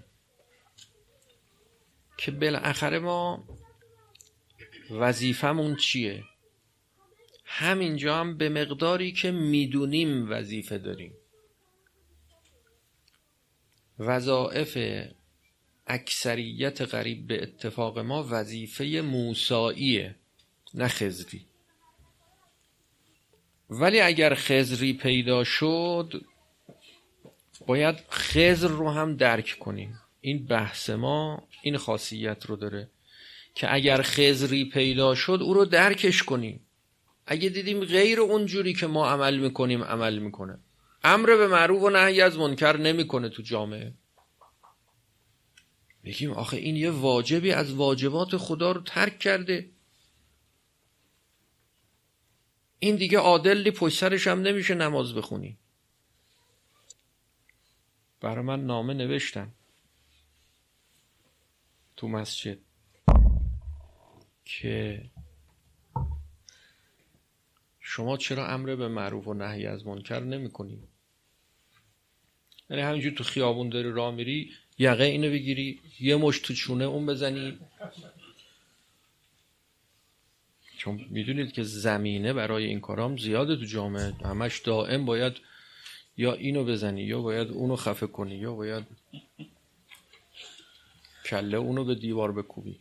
که بالاخره ما وظیفمون چیه. همینجا هم به مقداری که میدونیم وظیفه داریم. وظایف اکثریت قریب به اتفاق ما وظیفه موسییه، نه خضری. ولی اگر خضری پیدا شد باید خضر رو هم درک کنیم. این بحث ما این خاصیت رو داره که اگر خضری پیدا شد او رو درکش کنیم. اگه دیدیم غیر اونجوری که ما عمل میکنیم عمل میکنه، امر به معروف و نهی از منکر نمیکنه تو جامعه، بگیم آخه این یه واجبی از واجبات خدا رو ترک کرده، این دیگه عادلی پشت سرش هم نمیشه نماز بخونی. برای من نامه نوشتن تو مسجد که شما چرا امر به معروف و نهی از منکر نمی کنی؟ یعنی همینجور تو خیابون داری راه میری یقه اینو بگیری یه مشت تو چونه اون بزنی، چون میدونید که زمینه برای این کارام زیاده تو جامعه، همش دائم باید یا اینو بزنی یا باید اونو خفه کنی یا باید کله اونو به دیوار بکوبی.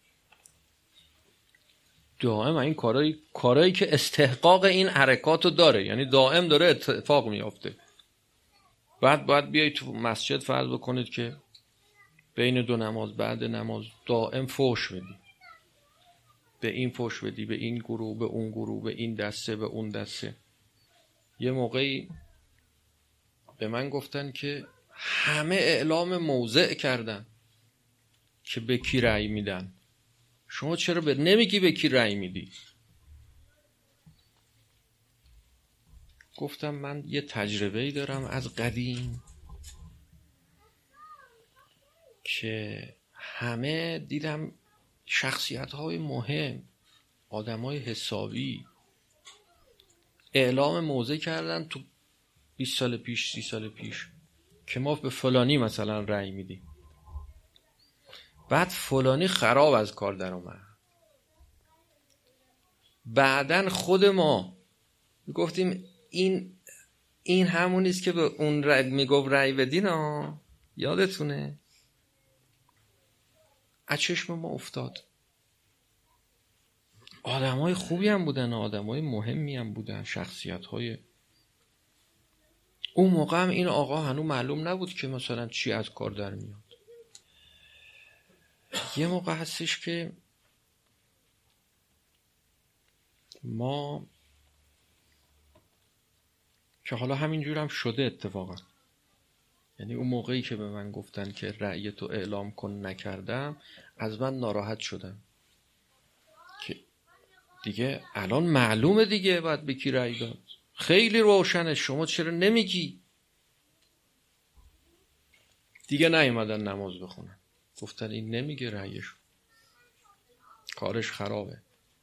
دائم این کارایی کارایی که استحقاق این حرکاتو داره، یعنی دائم داره اتفاق میافته. بعد باید بیای تو مسجد فرض بکنید که بین دو نماز بعد نماز دائم فحش بدی، به این فحش بدی، به این گروه به اون گروه، به این دسته به اون دسته. یه موقعی به من گفتن که همه اعلام موضع کردن که به کی رأی میدن، شما چرا به نمیگی به کی رأی میدی؟ گفتم من یه تجربه‌ای دارم از قدیم که همه دیدم شخصیت‌های مهم، آدم‌های حسابی اعلام موضع کردن تو بیست سال پیش سی سال پیش که ما به فلانی مثلا رأی میدیم، بعد فلانی خراب از کار در اومد، بعدن خود ما گفتیم این این همونیست که به اون رأی میگفت رأی بدین ها، یادتونه؟ از چشم ما افتاد. آدمای خوبی هم بودن، آدمای مهمی هم بودن، شخصیت‌های. اون موقع هم این آقا هنوز معلوم نبود که مثلا چی از کار در میاد. یه موقع هستش که ما که حالا همینجور هم شده اتفاقا، یعنی اون موقعی که به من گفتن که رأی تو اعلام کن نکردم، از من ناراحت شدم که دیگه الان معلومه دیگه باید به کی رأی داد، خیلی روشنه، شما چرا نمیگی؟ دیگه نیومدن نماز بخونن، گفتن این نمیگه رأیشو، کارش خرابه.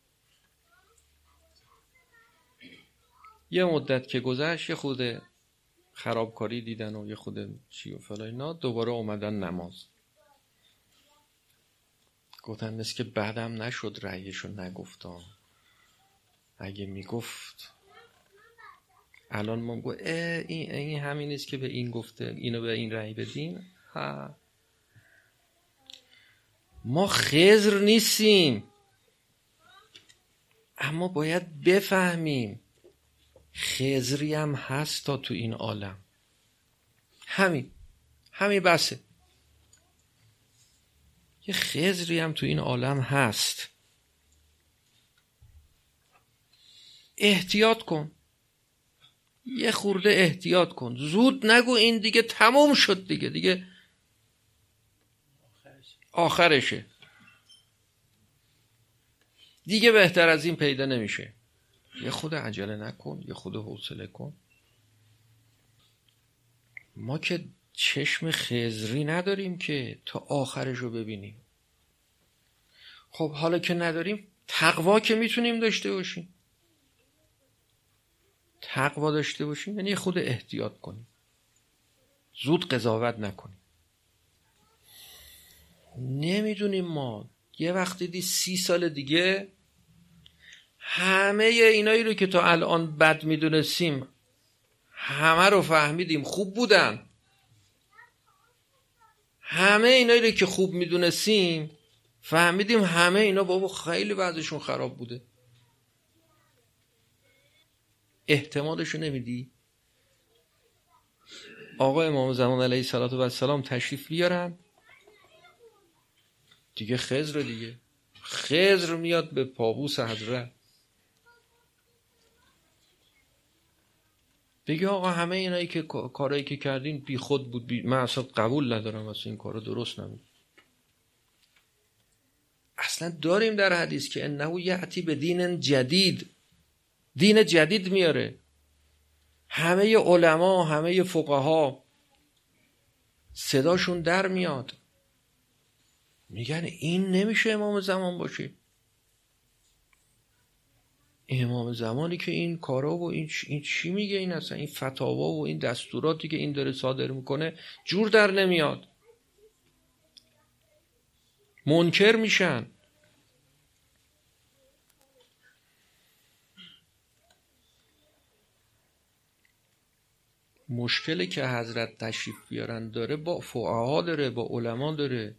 یه مدت که گذشت، یه خود خرابکاری دیدن و یه خود چی و فلان اینا، دوباره اومدن نماز. گفتن مثل که بعدم نشد رأیشو نگفتم، اگه میگفت الان ما گفت این این همین است که به این گفته اینو به این رأی بدین. ها ما خضر نیستیم، اما باید بفهمیم خضری هم هست تا تو این عالم. همین همین بسه، یه خضری هم تو این عالم هست. احتیاط کن، یه خورده احتیاط کن، زود نگو این دیگه تموم شد، دیگه دیگه آخرشه، دیگه بهتر از این پیدا نمیشه. یه خود عجله نکن، یه خود حوصله کن. ما که چشم خضری نداریم که تا آخرش رو ببینیم. خب حالا که نداریم، تقوا که میتونیم داشته باشیم. تقوا داشته باشیم یعنی خود احتیاط کنیم، زود قضاوت نکنیم. نمیدونیم ما یه وقتی دی سی سال دیگه همه اینایی رو که تا الان بد میدونستیم همه رو فهمیدیم خوب بودن، همه اینایی رو که خوب میدونستیم فهمیدیم همه اینا بابا خیلی بعدشون خراب بوده. احتمالشو نمیدی؟ آقا امام زمان علیه السلام تشریف بیارن دیگه، خضر دیگه، خضر میاد به پابوس حضرت بگه آقا همه اینایی که کارایی که کردین بی خود بود، بی... من اصلا قبول ندارم، اصلا این کارو درست نبود. اصلا داریم در حدیث که انه یأتی به دین جدید، دین جدید میاره. همه علما، همه فقها صداشون در میاد، میگن این نمیشه امام زمان باشه. امام زمانی که این کارا و این, این چی میگه، این اصلا این فتاوا و این دستوراتی که این داره صادر میکنه جور در نمیاد، منکر میشن. مشکلی که حضرت تشریف بیارن داره با فقها داره، با علما داره.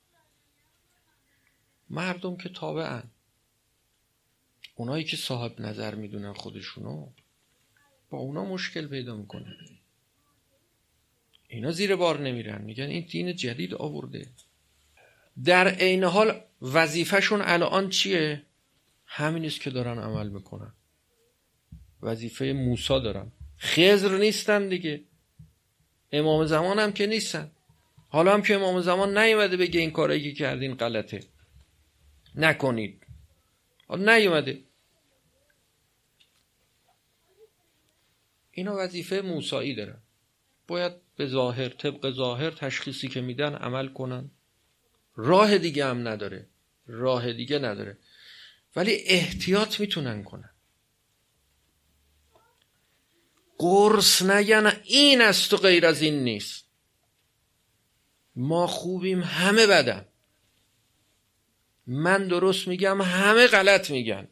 مردم که تابعن، اونایی که صاحب نظر میدونن خودشونو، با اونا مشکل پیدا میکنن. اینا زیر بار نمیرن، میگن این دین جدید آورده. در عین حال وظیفهشون الان چیه؟ همین است که دارن عمل میکنن. وظیفه موسی دارن، خضر نیستن دیگه، امام زمان هم که نیستن. حالا هم که امام زمان نیومده بگه این کارایی که کردین غلطه نکنید، حالا نیومده. اینا وظیفه موسیٰ دارن، باید به ظاهر، طبق ظاهر تشخیصی که میدن عمل کنن. راه دیگه هم نداره، راه دیگه نداره، ولی احتیاط میتونن کنن. قرص نگن این است و غیر از این نیست، ما خوبیم همه بدن، من درست میگم همه غلط میگن،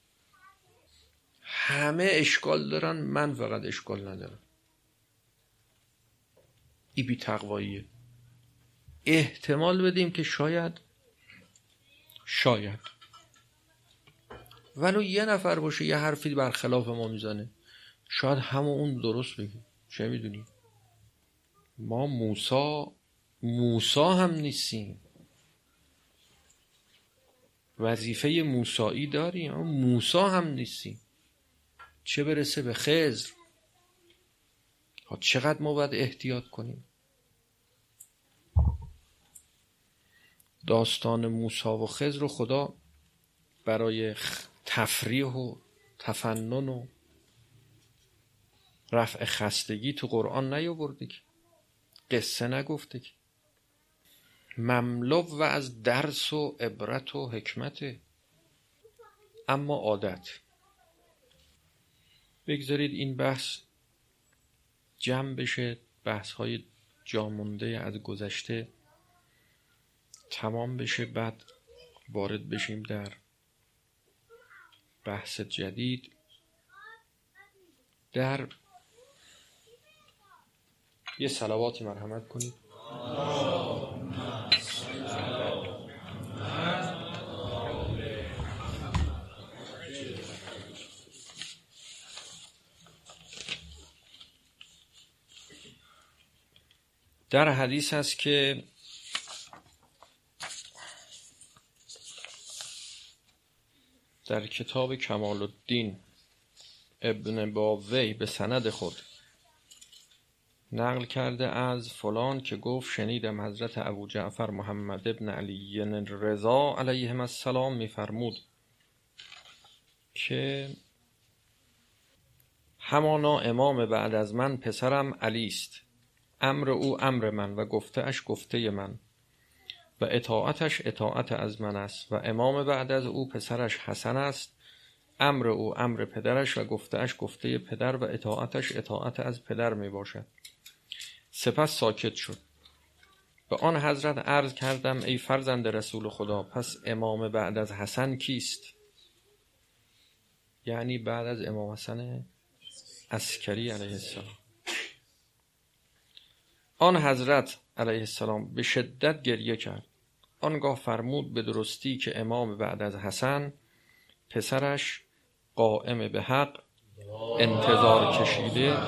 همه اشکال دارن من فقط اشکال ندارم. ای بی تقواییه. احتمال بدیم که شاید شاید ولو یه نفر باشه یه حرفی برخلاف ما میزنه، شاید همون اون درست بگه، چه میدونی؟ ما موسی موسی هم نیستیم، وظیفه موسیٰ داریم اما موسی هم نیستیم، چه برسه به خضر. چقدر ما باید احتیاط کنیم. داستان موسی و خضر رو خدا برای تفریح و تفنن و رفع خستگی تو قرآن نیاورده که، قصه نگفته که، مملو و از درس و عبرت و حکمت. اما عادت. بگذارید این بحث جمع بشه، بحث های جامونده از گذشته تمام بشه، بعد وارد بشیم در بحث جدید. در یه صلواتی مرحمت کنید. در حدیث هست که در کتاب کمال الدین ابن باوی به سند خود نقل کرده از فلان که گفت شنیدم حضرت ابو جعفر محمد ابن علی رضا علیهم السلام میفرمود که همانا امام بعد از من پسرم علی است، امر او امر من و گفته اش گفته من و اطاعتش اطاعت از من است، و امام بعد از او پسرش حسن است، امر او امر پدرش و گفته اش گفته پدر و اطاعتش اطاعت از پدر می باشد. سپس ساکت شد. به آن حضرت عرض کردم ای فرزند رسول خدا، پس امام بعد از حسن کیست؟ یعنی بعد از امام حسن عسکری علیه السلام. آن حضرت علیه السلام به شدت گریه کرد. آنگاه فرمود به درستی که امام بعد از حسن پسرش قائم به حق انتظار کشیده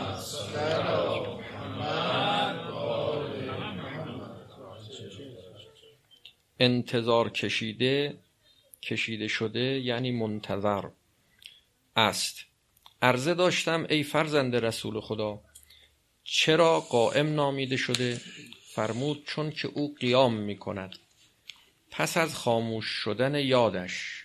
انتظار کشیده کشیده شده یعنی منتظر است. عرضه داشتم ای فرزند رسول خدا، چرا قائم نامیده شده؟ فرمود چون که او قیام می کند پس از خاموش شدن یادش.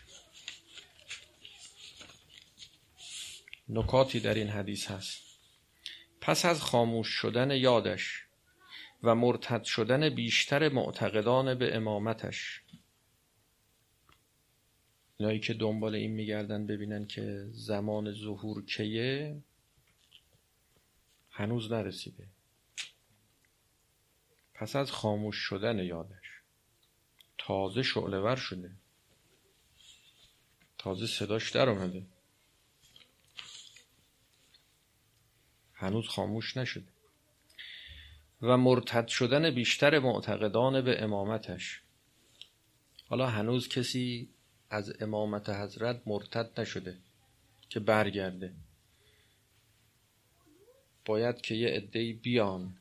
نکاتی در این حدیث هست. پس از خاموش شدن یادش و مرتد شدن بیشتر معتقدان به امامتش. اینایی که دنبال این میگردن ببینن که زمان ظهور کیه، هنوز نرسیده. پس از خاموش شدن یادش تازه شعله ور شده، تازه صداش در اومده، هنوز خاموش نشده. و مرتد شدن بیشتر معتقدان به امامتش. حالا هنوز کسی از امامت حضرت مرتد نشده که برگرده. باید که یه عده‌ای بیان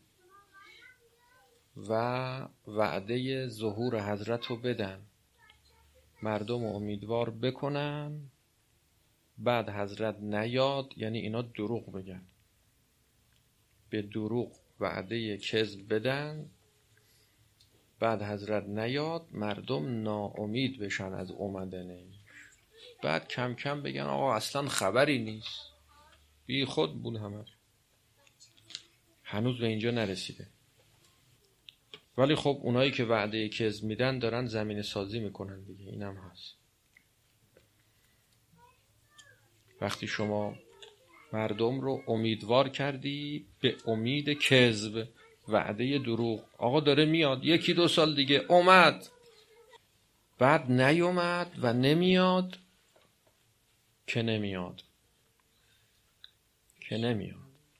و وعده ظهور حضرت رو بدن، مردم امیدوار بکنن، بعد حضرت نیاد، یعنی اینا دروغ بگن، به دروغ وعده کذب بدن، بعد حضرت نیاد، مردم ناامید بشن از اومدنش، بعد کم کم بگن آقا اصلا خبری نیست، بی خود بود همه. هنوز به اینجا نرسیده. ولی خب اونایی که وعده کذب میدن دارن زمین سازی میکنن دیگه، اینم هست. وقتی شما مردم رو امیدوار کردی به امید کذب، وعده دروغ، آقا داره میاد یکی دو سال دیگه، اومد، بعد نیومد و نمیاد که نمیاد که نمیاد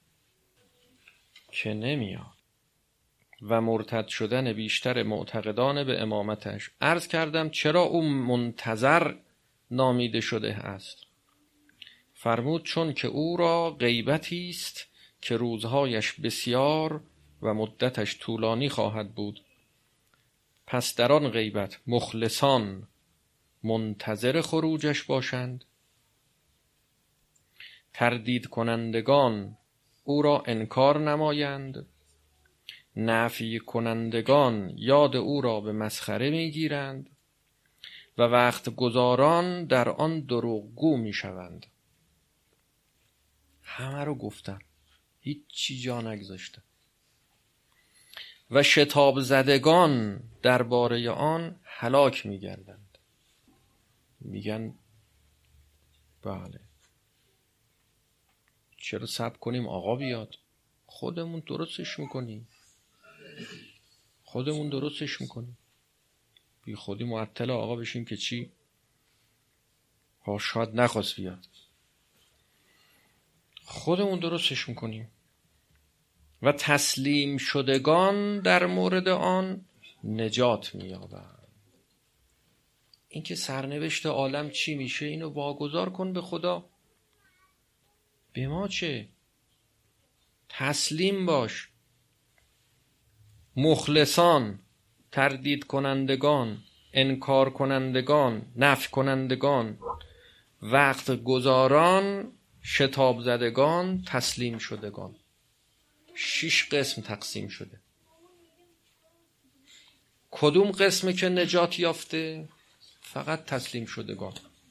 که نمیاد و مرتد شدن بیشتر معتقدان به امامتش. عرض کردم چرا او منتظر نامیده شده است؟ فرمود چون که او را غیبتی است که روزهایش بسیار و مدتش طولانی خواهد بود. پس در آن غیبت مخلصان منتظر خروجش باشند، تردید کنندگان او را انکار نمایند نفی کنندگان یاد او را به مسخره میگیرند و وقت گذاران در آن دروغگو میشوند. همه رو گفتن، هیچ چی جا نگذاشتن. و شتاب زدگان درباره آن هلاک میگردند. میگن بله چرا صبر کنیم آقا بیاد، خودمون درستش میکنیم خودمون درستش میکنیم بی خودی معطل آقا بشیم که چی؟ ها شاید نخواست بیاد، خودمون درستش میکنیم. و تسلیم شدگان در مورد آن نجات مییابند. این که سرنوشت عالم چی میشه اینو واگذار کن به خدا. به ما چه؟ تسلیم باش. مخلصان، تردید کنندگان، انکار کنندگان، نفی کنندگان، وقت گذاران، شتاب زدگان، تسلیم شدگان. شش قسم تقسیم شده. کدوم قسمه که نجات یافته؟ فقط تسلیم شدگان.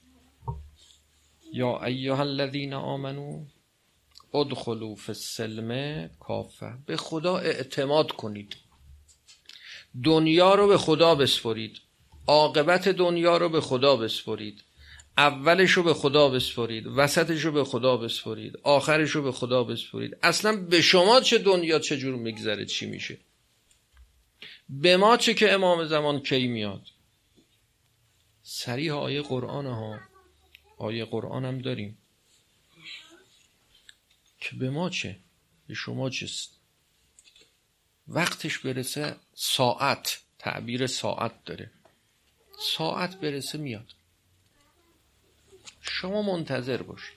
یا ایها الذین آمنو ادخلوا فی السلم کافه. به خدا اعتماد کنید، دنیا رو به خدا بسپرید، عاقبت دنیا رو به خدا بسپرید، اولش رو به خدا بسپرید، وسطش رو به خدا بسپرید، آخرش رو به خدا بسپرید. اصلا به شما چه دنیا چه جور میگذره، چی میشه؟ به ما چه که امام زمان کی میاد؟ صریح آیه قرآن ها، آیه قرآن هم داریم که به ما چه، به شما چست. وقتش برسه، ساعت، تعبیر ساعت داره، ساعت برسه میاد. شما منتظر باشید،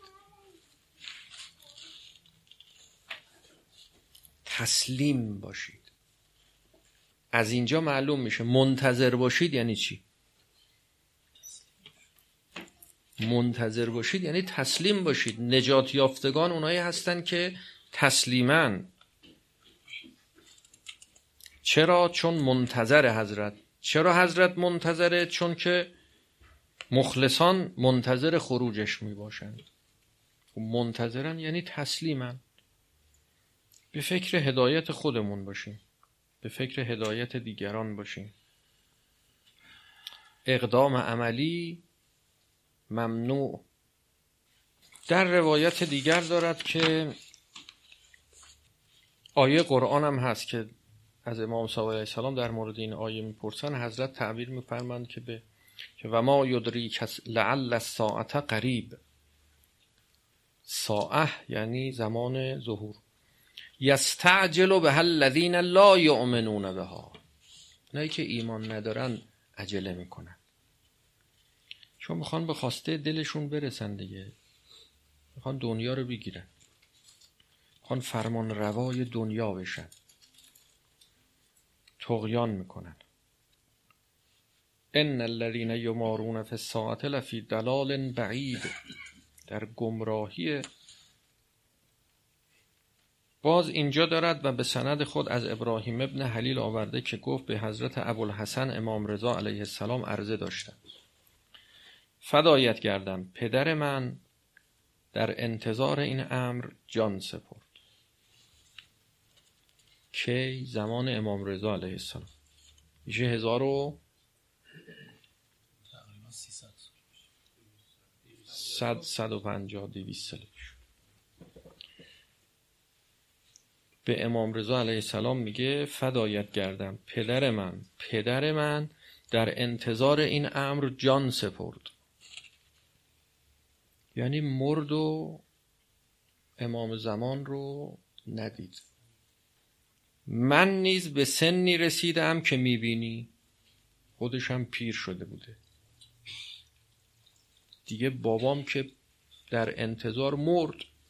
تسلیم باشید. از اینجا معلوم میشه منتظر باشید یعنی چی. منتظر باشید یعنی تسلیم باشید. نجات یافتگان اونایی هستن که تسلیمن. چرا؟ چون منتظر حضرت. چرا حضرت منتظره؟ چون که مخلصان منتظر خروجش می باشند. منتظرن یعنی تسلیمن. به فکر هدایت خودمون باشیم، به فکر هدایت دیگران باشیم. اقدام عملی ممنوع. در روایت دیگر دارد که آیه قرآن هم هست که از امام صادق علیه السلام در مورد این آیه میپرسن، حضرت تعبیر میفرمایند که به که و ما یدریک لعل الساعة قریب. ساعه یعنی زمان ظهور. یستعجل بها الذین لا یؤمنون بها. اونایی که ایمان ندارن عجله میکنن، چون میخوان به خواسته دلشون برسن دیگه، میخوان دنیا رو بگیرن، میخوان فرمان روای دنیا بشن، طغیان میکنن. ان الذين یمارون فی الساعة لفی ضلال بعید. در گمراهی. باز اینجا دارد و به سند خود از ابراهیم ابن حلیل آورده که گفت به حضرت ابوالحسن امام رضا علیه السلام عرضه داشتم: فدایت گردم، پدر من در انتظار این امر جان سپرد. کی؟ زمان امام رضا علیه السلام. میشه هزار و صد صد و پنجاه دویست سال پیش. به امام رضا علیه السلام میگه فدایت گردم، پدر من پدر من در انتظار این امر جان سپرد. یعنی مرد و امام زمان رو ندید. من نیز به سنی رسیدم که میبینی. خودش هم پیر شده بوده دیگه. بابام که در انتظار مرد،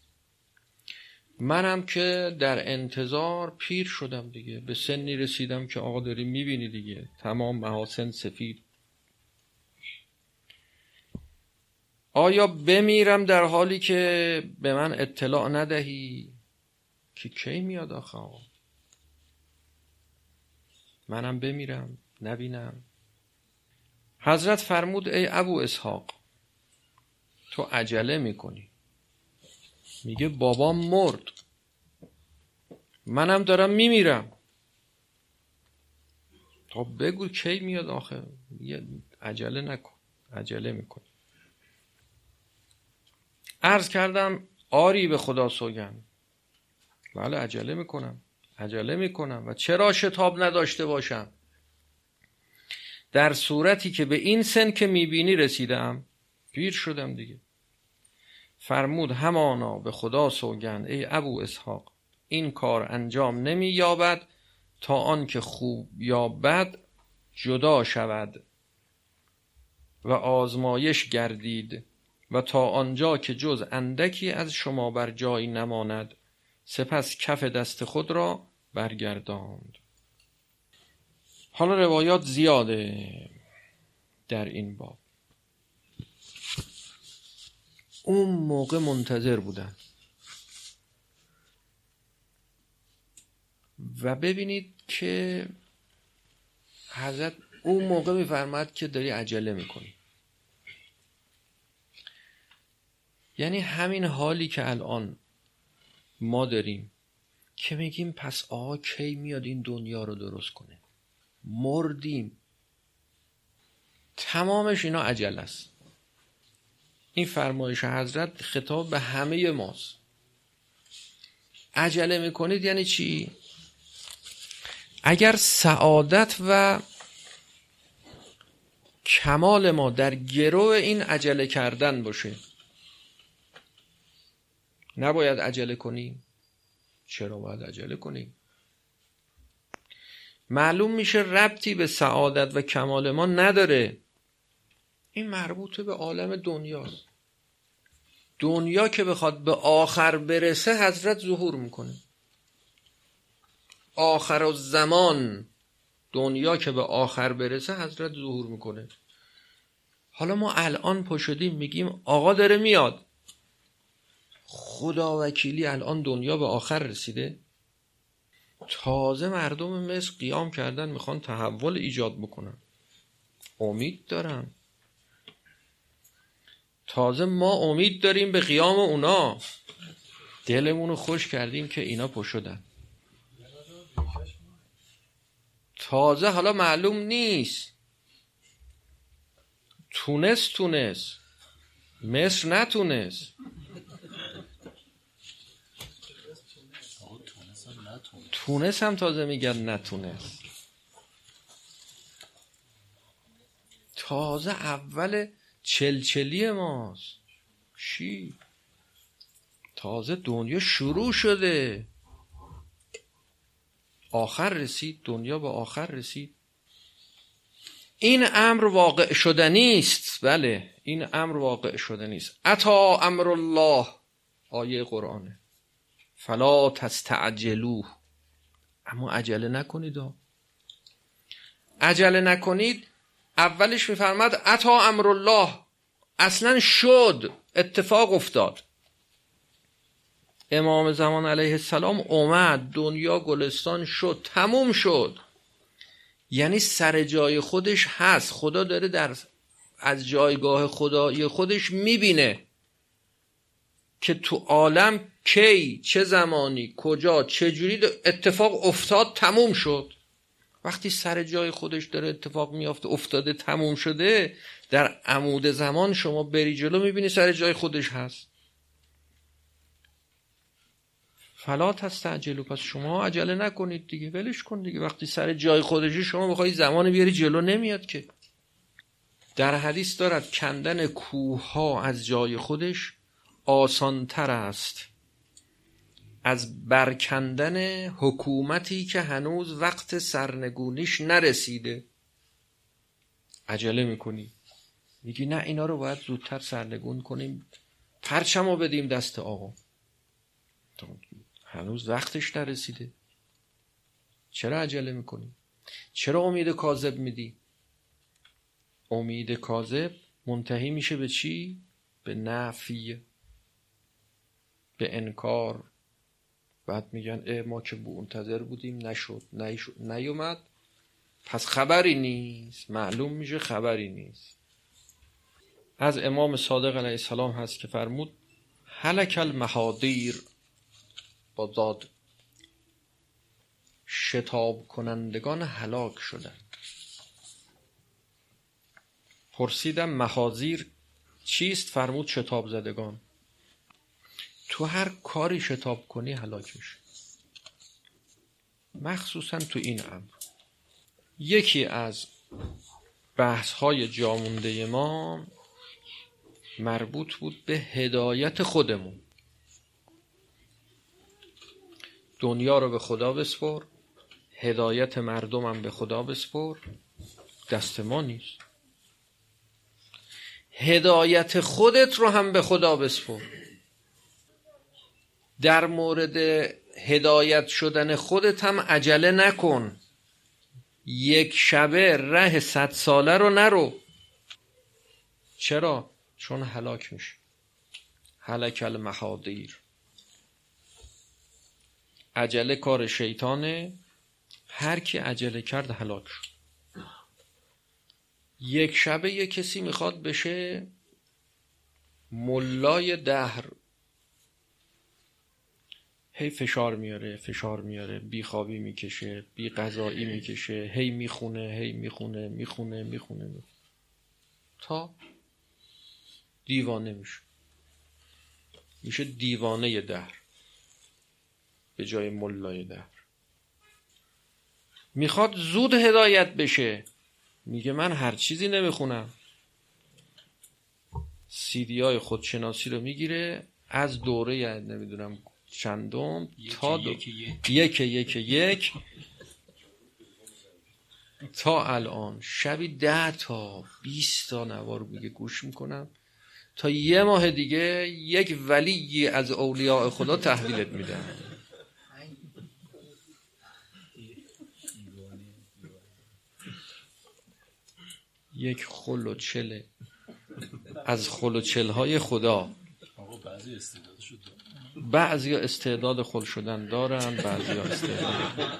منم که در انتظار پیر شدم دیگه. به سنی رسیدم که آقا داری میبینی دیگه، تمام محاسن سفید. آیا بمیرم در حالی که به من اطلاع ندهی؟ که کی میاد آخه آقا؟ منم بمیرم نبینم. حضرت فرمود ای ابو اسحاق تو عجله میکنی. میگه بابام مرد، منم دارم میمیرم. تا بگو کی میاد آخه؟ عجله نکن. عجله میکنی. عرض کردم آری به خدا سوگند. بله عجله میکنم. عجله میکنم و چرا شتاب نداشته باشم؟ در صورتی که به این سن که میبینی رسیدم، پیر شدم دیگه. فرمود همانا به خدا سوگند ای ابو اسحاق این کار انجام نمی یابد تا آن که خوب یا بد جدا شود و آزمایش گردید و تا آنجا که جز اندکی از شما بر جای نماند سپس کف دست خود را برگرداند. حالا روایات زیاده در این باب. اون موقع منتظر بودن و ببینید که حضرت اون موقع میفرماد که داری عجله میکنی. یعنی همین حالی که الان ما داریم که میگیم پس آقا کی میاد این دنیا رو درست کنه؟ مردیم. تمامش اینا عجله است. این فرمایش حضرت خطاب به همه ماست. عجله میکنید یعنی چی؟ اگر سعادت و کمال ما در گرو این عجله کردن باشه نباید عجله کنیم. چرا باید عجله کنیم؟ معلوم میشه ربطی به سعادت و کمال ما نداره. این مربوط به عالم دنیاست. دنیا که بخواد به آخر برسه حضرت ظهور میکنه. آخر الزمان دنیا که به آخر برسه حضرت ظهور میکنه. حالا ما الان پا شدیم میگیم آقا داره میاد. خدا وکیلی الان دنیا به آخر رسیده؟ تازه مردم مصر قیام کردن میخوان تحول ایجاد بکنن. امید دارن. تازه ما امید داریم به قیام اونا. دلمونو خوش کردیم که اینا پا شدن. تازه حالا معلوم نیست. تونس تونس مصر نتونست. تونس هم تازه میگن نتونست. تازه اول چلچلی ماست. چی؟ تازه دنیا شروع شده. آخر رسید. دنیا به آخر رسید. این امر واقع شدنی است. بله این امر واقع شدنی است. اتی امر الله آیه قرآنه. فلا تستعجلوه اما عجله نکنید. عجله نکنید اولش میفرماد اتی امر الله اصلا شد، اتفاق افتاد. امام زمان علیه السلام اومد، دنیا گلستان شد، تموم شد. یعنی سر جای خودش هست. خدا داره در از جایگاه خدایی خودش میبینه که تو عالم کی، چه زمانی، کجا، چه جوری اتفاق افتاد، تموم شد. وقتی سر جای خودش داره اتفاق میافته، افتاده، تموم شده، در عمود زمان شما بری جلو میبینی سر جای خودش هست. فلا تستعجلوا پس شما عجله نکنید دیگه، ولش کن دیگه. وقتی سر جای خودشه شما بخوای زمان بیاری جلو نمیاد که. در حدیث دارد کندن کوه ها از جای خودش آسان تر است از برکندن حکومتی که هنوز وقت سرنگونیش نرسیده. عجله میکنی میگی نه اینا رو باید زودتر سرنگون کنیم، پرچمو بدیم دست آقا، هنوز وقتش نرسیده. چرا عجله میکنی؟ چرا امید کاذب میدی؟ امید کاذب منتهی میشه به چی؟ به نفی، به انکار. بعد میگن اه ما که منتظر بودیم نشد، نیومد، پس خبری نیست، معلوم میشه خبری نیست. از امام صادق علیه السلام هست که فرمود هلک المحاضیر، با داد، شتاب کنندگان هلاک شدند. پرسیدم محاضیر چیست؟ فرمود شتاب زدگان. تو هر کاری شتاب کنی هلاک میشه، مخصوصا تو این امر. یکی از بحث های جامونده ما مربوط بود به هدایت خودمون. دنیا رو به خدا بسپر، هدایت مردمم به خدا بسپر، دست ما نیست. هدایت خودت رو هم به خدا بسپر. در مورد هدایت شدن خودت هم عجله نکن. یک شبه ره صد ساله رو نرو. چرا؟ چون هلاک میشه. هلک المحاضیر. عجله کار شیطانه، هر کی عجله کرد هلاک شد. یک شبه یک کسی میخواد بشه ملای دهر، هی فشار میاره فشار میاره، بی خوابی میکشه، بی غذایی میکشه، هی میخونه هی میخونه میخونه میخونه می تا دیوانه میشه. میشه دیوانه دهر به جای ملای دهر. میخواد زود هدایت بشه، میگه من هر چیزی نمیخونم. سیدی های خودشناسی رو میگیره از دوره نمیدونم چندم تا دو... یک یک یک یک تا الان شبی ده تا بیست تا نوار میگه گوش میکنم، تا یه ماه دیگه یک ولی از اولیاء خدا تحویلت میدن. یک خل و چله از خل و چلهای خدا. بعضی استعداد شد، بعضی استعداد خل شدن دارن، بعضی استعداد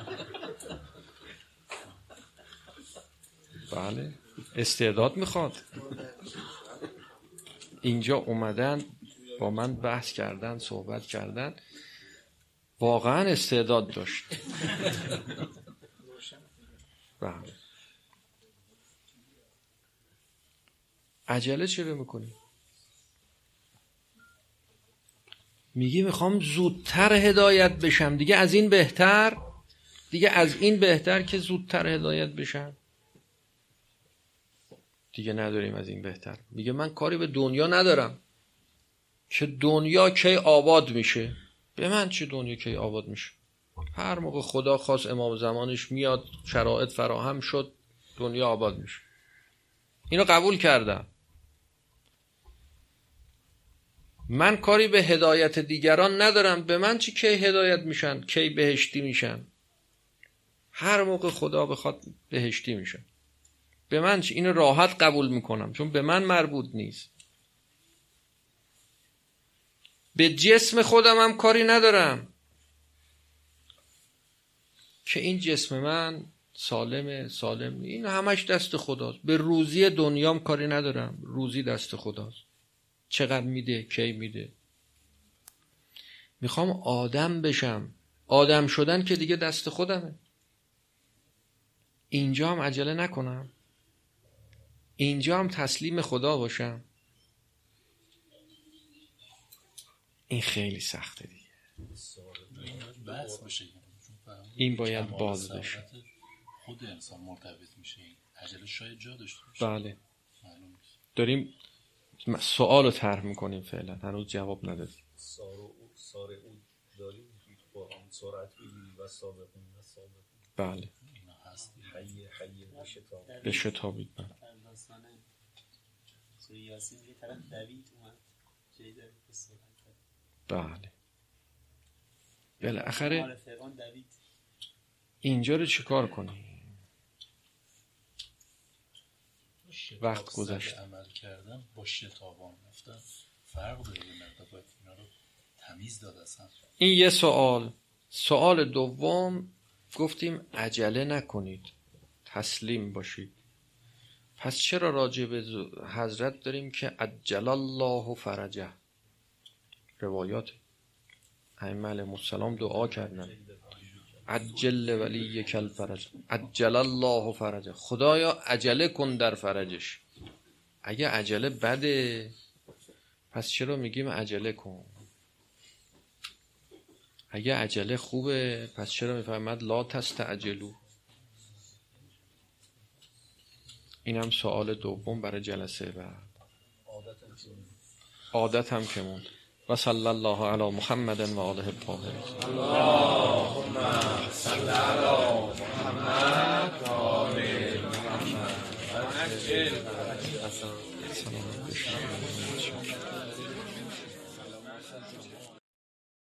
بله استعداد میخواد. اینجا اومدن با من بحث کردن، صحبت کردن، واقعا استعداد داشت. بله. عجله چرا میکنی؟ میگی میخوام زودتر هدایت بشم. دیگه از این بهتر؟ دیگه از این بهتر که زودتر هدایت بشم؟ دیگه نداریم از این بهتر. میگه من کاری به دنیا ندارم که دنیا کی آباد میشه. به من چه دنیا کی آباد میشه؟ هر موقع خدا خواست امام زمانش میاد، شرایط فراهم شد، دنیا آباد میشه. اینو قبول کردم. من کاری به هدایت دیگران ندارم. به من چی کی هدایت میشن، کی بهشتی میشن؟ هر موقع خدا بخواد بهشتی میشن. به من چی؟ اینو راحت قبول میکنم چون به من مربوط نیست. به جسم خودم هم کاری ندارم که این جسم من سالمه سالم، این همش دست خداست. به روزی دنیام کاری ندارم، روزی دست خداست. چقدر میده، کی میده. میخوام آدم بشم. آدم شدن که دیگه دست خودمه. اینجا هم عجله نکنم، اینجا هم تسلیم خدا باشم. این خیلی سخته دیگه. این باید باز بشه. خود انسان مرتبط میشه. عجله شاید جا داشته باشه. بله. داریم سوال رو طرح میکنیم فعلا، هنوز جواب ندادیم. سار او داریم با هم سرعت بگیریم و سابقون و سابقون. بله. اینا هست. حیه حیه به شتاب. به شتابید. بله. سوی یاسین یه طرف دوید اومد جایی داره به سرعت. بله. بالاخره مال فرعون دوید. اینجا رو چیکار کنیم؟ وقت گذشت. عمل کردن با شتابان رفتن فرق داره. نه باید اینا رو تمیز داد اصلا. این یه سوال. سوال دوم گفتیم عجله نکنید، تسلیم باشید. پس چرا راجع به حضرت داریم که عجل الله فرجه؟ روایات ائمه علیهم السلام دعا کردن عجل ولی کل فرج، عجل الله فرجه، خدایا عجله کن در فرجش. اگه عجله بده پس چرا میگیم عجله کن؟ اگه عجله خوبه پس چرا میفهمد لا تستعجلوا؟ اینم سوال دوم برای جلسه بعد. عادت هم که موند. و صلی الله علی محمد و آله الطاهرین. اللهم صل علی محمد و آل محمد و عجل